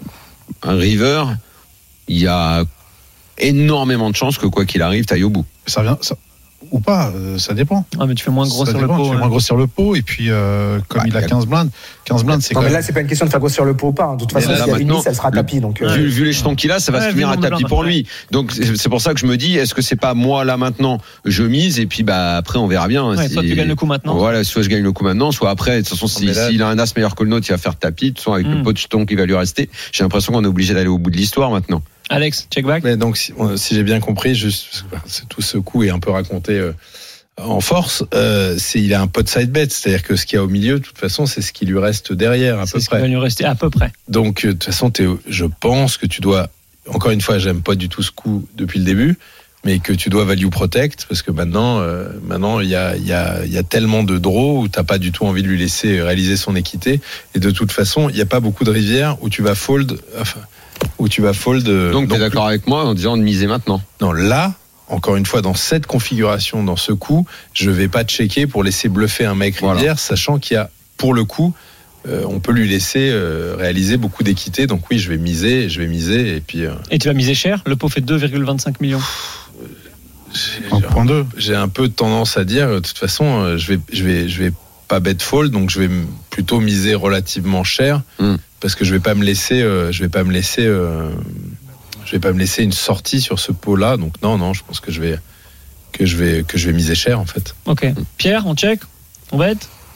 un river, il y a énormément de chances que quoi qu'il arrive, t'ailles au bout.
Ça vient, ça, ou pas, euh, ça dépend.
Ah, mais tu fais moins gros
Ça
sur le
dépend,
pot.
tu fais
ouais.
moins grossir le pot, et puis euh, comme
Bah,
il a
y a-
quinze blindes, quinze blindes, c'est
Non
quand
mais
même.
là, c'est pas une question de faire grossir le pot ou pas. hein. De toute
Mais
façon,
là,
si elle
maintenant,
finit, elle sera
le-
tapis. Donc, euh,
Vu, vu les jetons qu'il a, ça va
Ouais,
se
vu
finir
le
à
nombre de
tapis
blindes,
pour
ouais.
lui. Donc c'est c'est pour ça que je me dis, est-ce que c'est pas moi là maintenant, je mise et puis bah après on verra bien.
Ouais,
Si-
soit tu gagnes le coup maintenant.
Voilà, soit je gagne le coup maintenant, soit après. De toute façon, si-
mais là-
s'il a un as meilleur que le nôtre, il va faire tapis. De toute façon, avec
Mm.
le pot de jetons qui va lui rester, j'ai l'impression qu'on est obligé d'aller au bout de l'histoire maintenant.
Alex, check back.
Mais donc, si, on- si j'ai bien compris, juste, c'est tout ce coup est un peu raconté euh, en force. Euh, c'est il a un pot side bet, c'est-à-dire que ce qu'il y a au milieu, de toute façon, c'est ce qui lui reste derrière à
C'est
peu
ce qui va
près.
lui rester à peu près.
Donc, euh, de toute façon, t'es- je pense que tu dois. Encore une fois, j'aime pas du tout ce coup depuis le début, mais que tu dois value protect parce que maintenant, euh, maintenant, il y a, il y a, il y a tellement de draws où t'as pas du tout envie de lui laisser réaliser son équité. Et de toute façon, il y a pas beaucoup de rivières où tu vas fold. Enfin, où tu vas fold. euh,
Donc tu es
non
d'accord avec moi en disant de miser maintenant.
Non, là, encore une fois, dans cette configuration, dans ce coup, je vais pas checker pour laisser bluffer un mec
Voilà.
rivière, sachant qu'il y a, pour le coup, euh, on peut lui laisser euh, réaliser beaucoup d'équité. Donc oui, je vais miser, je vais miser, et puis euh,
Et tu vas miser cher. Le pot fait deux virgule vingt-cinq millions.
j'ai-
un point deux.
j'ai un peu tendance à dire, de toute façon, euh, je vais, je vais, je vais pas bet fold, donc je vais m- plutôt miser relativement cher,
Mm.
parce que je vais pas me laisser, euh, je vais pas me laisser, euh, je vais pas me laisser une sortie sur ce pot-là. Donc non, non, je pense que je vais, que je vais, que je vais miser cher en fait.
Ok. Pierre, on check? On bet?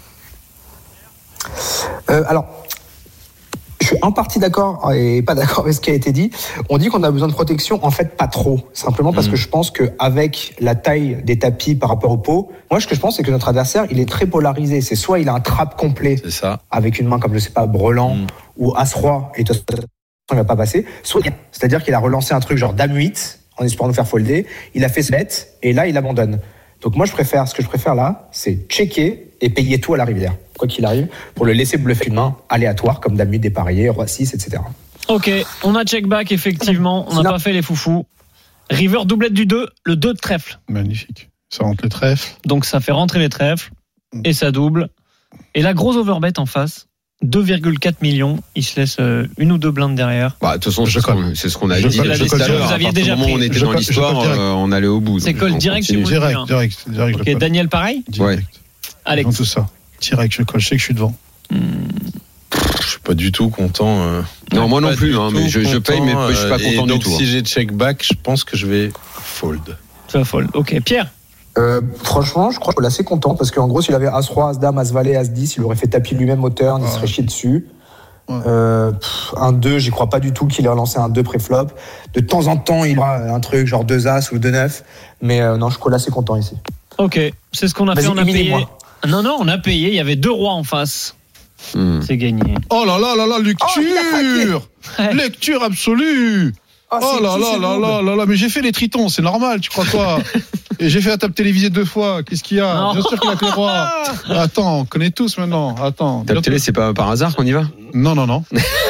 Euh, alors, je suis en partie d'accord et pas d'accord avec ce qui a été dit. On dit qu'on a besoin de protection, en fait, pas trop. Simplement parce
Mhm.
que je pense qu'avec la taille des tapis par rapport au pot, moi, ce que je pense, c'est que notre adversaire, il est très polarisé. C'est soit il a un trap complet
C'est ça.
avec une main comme, je sais pas, brelan
Mhm.
ou as-roi, et de toute façon, il va pas passer. Soit, c'est-à-dire qu'il a relancé un truc genre dame huit en espérant nous faire folder. Il a fait ce bet et là, il abandonne. Donc moi, je préfère, ce que je préfère là, c'est checker et payer tout à la rivière, quoi qu'il arrive, pour le laisser bluffer une main aléatoire, comme Dame huit dépareillé, Roi six, et cetera.
Ok, on a check back, effectivement. On n'a pas fait les foufous. River doublette du deux, le deux de trèfle.
Magnifique. Ça rentre les trèfles.
Donc ça fait rentrer les trèfles et ça double. Et la grosse overbet en face, deux virgule quatre millions. Il se laisse une ou deux blindes derrière.
Bah, de toute façon, c'est ce qu'on, c'est ce qu'on a
Je
dit.
colle, je colle,
Vous
aviez déjà
au moment où on était
Je
dans
colle,
l'histoire,
je colle direct.
euh, on allait au bout.
C'est
Donc,
call
on
direct
continue.
si vous
Direct,
voulez.
direct, direct.
Ok, Daniel, pareil.
Direct.
Alex.
Ils font tout ça. Direct, je colle. Je sais que je suis devant.
Je suis pas du tout content. euh,
Non, moi non
pas
plus,
du
hein,
tout
mais je, je paye, mais
content,
je suis pas
euh,
content
et
du
donc,
tout.
si j'ai check back, je pense que je vais fold.
Tu vas fold. Ok, Pierre.
Euh, franchement, je crois que je suis assez content parce qu'en gros, s'il avait As-Roi, As-Dame, As-Valet, As-dix, il aurait fait tapis lui-même au turn, il
Ouais.
serait chié dessus.
Ouais.
Euh, pff, un deux, j'y crois pas du tout qu'il ait relancé un deux pré-flop. De temps en temps, il aura un truc genre deux As ou deux neuf. Mais euh, non, je suis assez content ici.
Ok, c'est ce qu'on a
Vas-y,
fait. On a payé.
éliminez-moi.
Non, non, on a payé. Il y avait deux rois en face.
Hmm.
C'est gagné.
Oh là là là là, lecture
Ouais.
Lecture absolue
Oh,
Oh
c'est
là
qui,
là
c'est
là
noob
là là là, mais j'ai fait les tritons, c'est normal, tu crois quoi? Et j'ai fait la table télévisée deux fois, qu'est-ce qu'il y a?
Non.
Bien sûr qu'il a que les rois. Attends, on connaît tous maintenant, attends.
Table télé, c'est pas par hasard qu'on y va?
Non, non, non.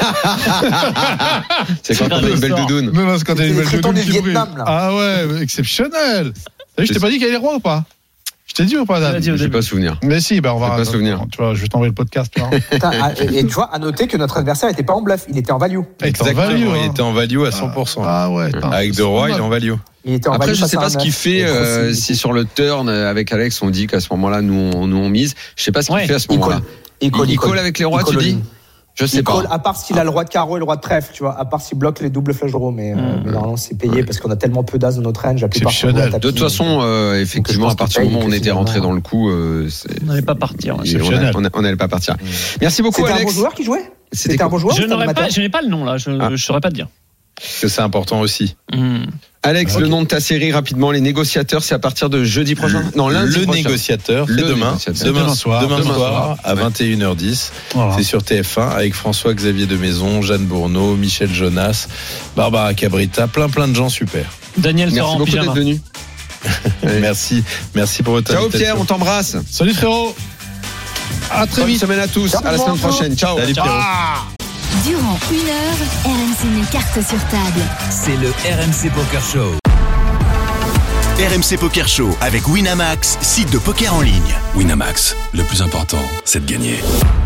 C'est quand on a une belle doudoune.
Mais parce que quand t'as
C'est
une
les
belle
tritons
doudoune
du
qui brille.
Vietnam, là.
Ah ouais, exceptionnel. T'as vu, je t'ai pas dit qu'il y avait les rois ou pas? Je t'ai dit ou pas,
Tu l'as
Dan?
dit au
J'ai
début.
pas souvenir.
Mais si, bah on va.
J'ai pas souvenir.
Tu vois, je vais t'envoyer le podcast, tu vois.
Putain, ah, et, et tu vois, à noter que notre adversaire était pas en bluff, il était en value.
Il était en
Exactement,
value,
il
hein.
était en value à cent pour cent.
Ah ouais, attends.
Avec deux
C'est
rois,
pas
il est
mal.
en value.
Il était en
Après,
value
je
face
sais
à
pas
un
ce qu'il
neuf.
fait,
Et
euh,
aussi,
si sur le turn euh, avec Alex, on dit qu'à ce moment-là, nous, on, nous, on mise. Je sais pas ce qu'il
Ouais.
fait à ce
il
moment-là.
colle. Il colle,
Il
il colle.
colle avec les rois,
Il
tu
colle
dis?
all-in.
Je sais
Il
pas.
colle, à part s'il a le roi de carreau et le roi de trèfle, tu vois, à part s'il bloque les doubles flush draw, mais, euh, mais normalement c'est payé parce qu'on a tellement peu d'as dans notre range. La plupart sont
Exceptionnel.
tapis,
De toute façon,
donc,
euh, effectivement,
pense
à partir
qu'il
du moment où on
paye,
était
que
rentré
finalement-
dans le coup, euh, c'est-
On n'allait pas partir. ouais.
il- on
Exceptionnel.
a- on a- on n'allait pas partir. Merci beaucoup,
C'était un bon
Alex.
joueur qui jouait
C'était
C'était un
quoi
bon joueur
Je
ou c'était un
n'aurais pas,
amateur
je n'ai pas le nom là. Je
Ah.
ne saurais pas te dire.
Que c'est important aussi.
Hmm.
Alex, le nom de ta série rapidement. Les négociateurs, c'est à partir de jeudi prochain. Non, lundi
Le
prochain.
négociateur, c'est
Le
demain.
négociateur.
Demain,
Demain soir.
Demain
Demain
soir,
soir.
à
Ouais.
vingt et une heures dix.
Voilà.
C'est sur T F un avec François-Xavier de Maison, Jeanne Bourneau, Michel Jonas, Barbara Cabrita, plein plein de gens super.
Daniel sera
Merci
en
beaucoup
pyjama.
d'être venu. Allez.
Merci, merci pour votre
Ciao
invitation.
Pierre, on t'embrasse.
Salut frérot. À très
Bonne
vite.
semaine à tous.
Ciao,
À la semaine
Pierrot.
prochaine. Ciao.
Salut Pierrot.
Durant une heure, R M C met carte sur table.
C'est le R M C Poker Show.
R M C Poker Show avec Winamax, site de poker en ligne.
Winamax, le plus important, c'est de gagner.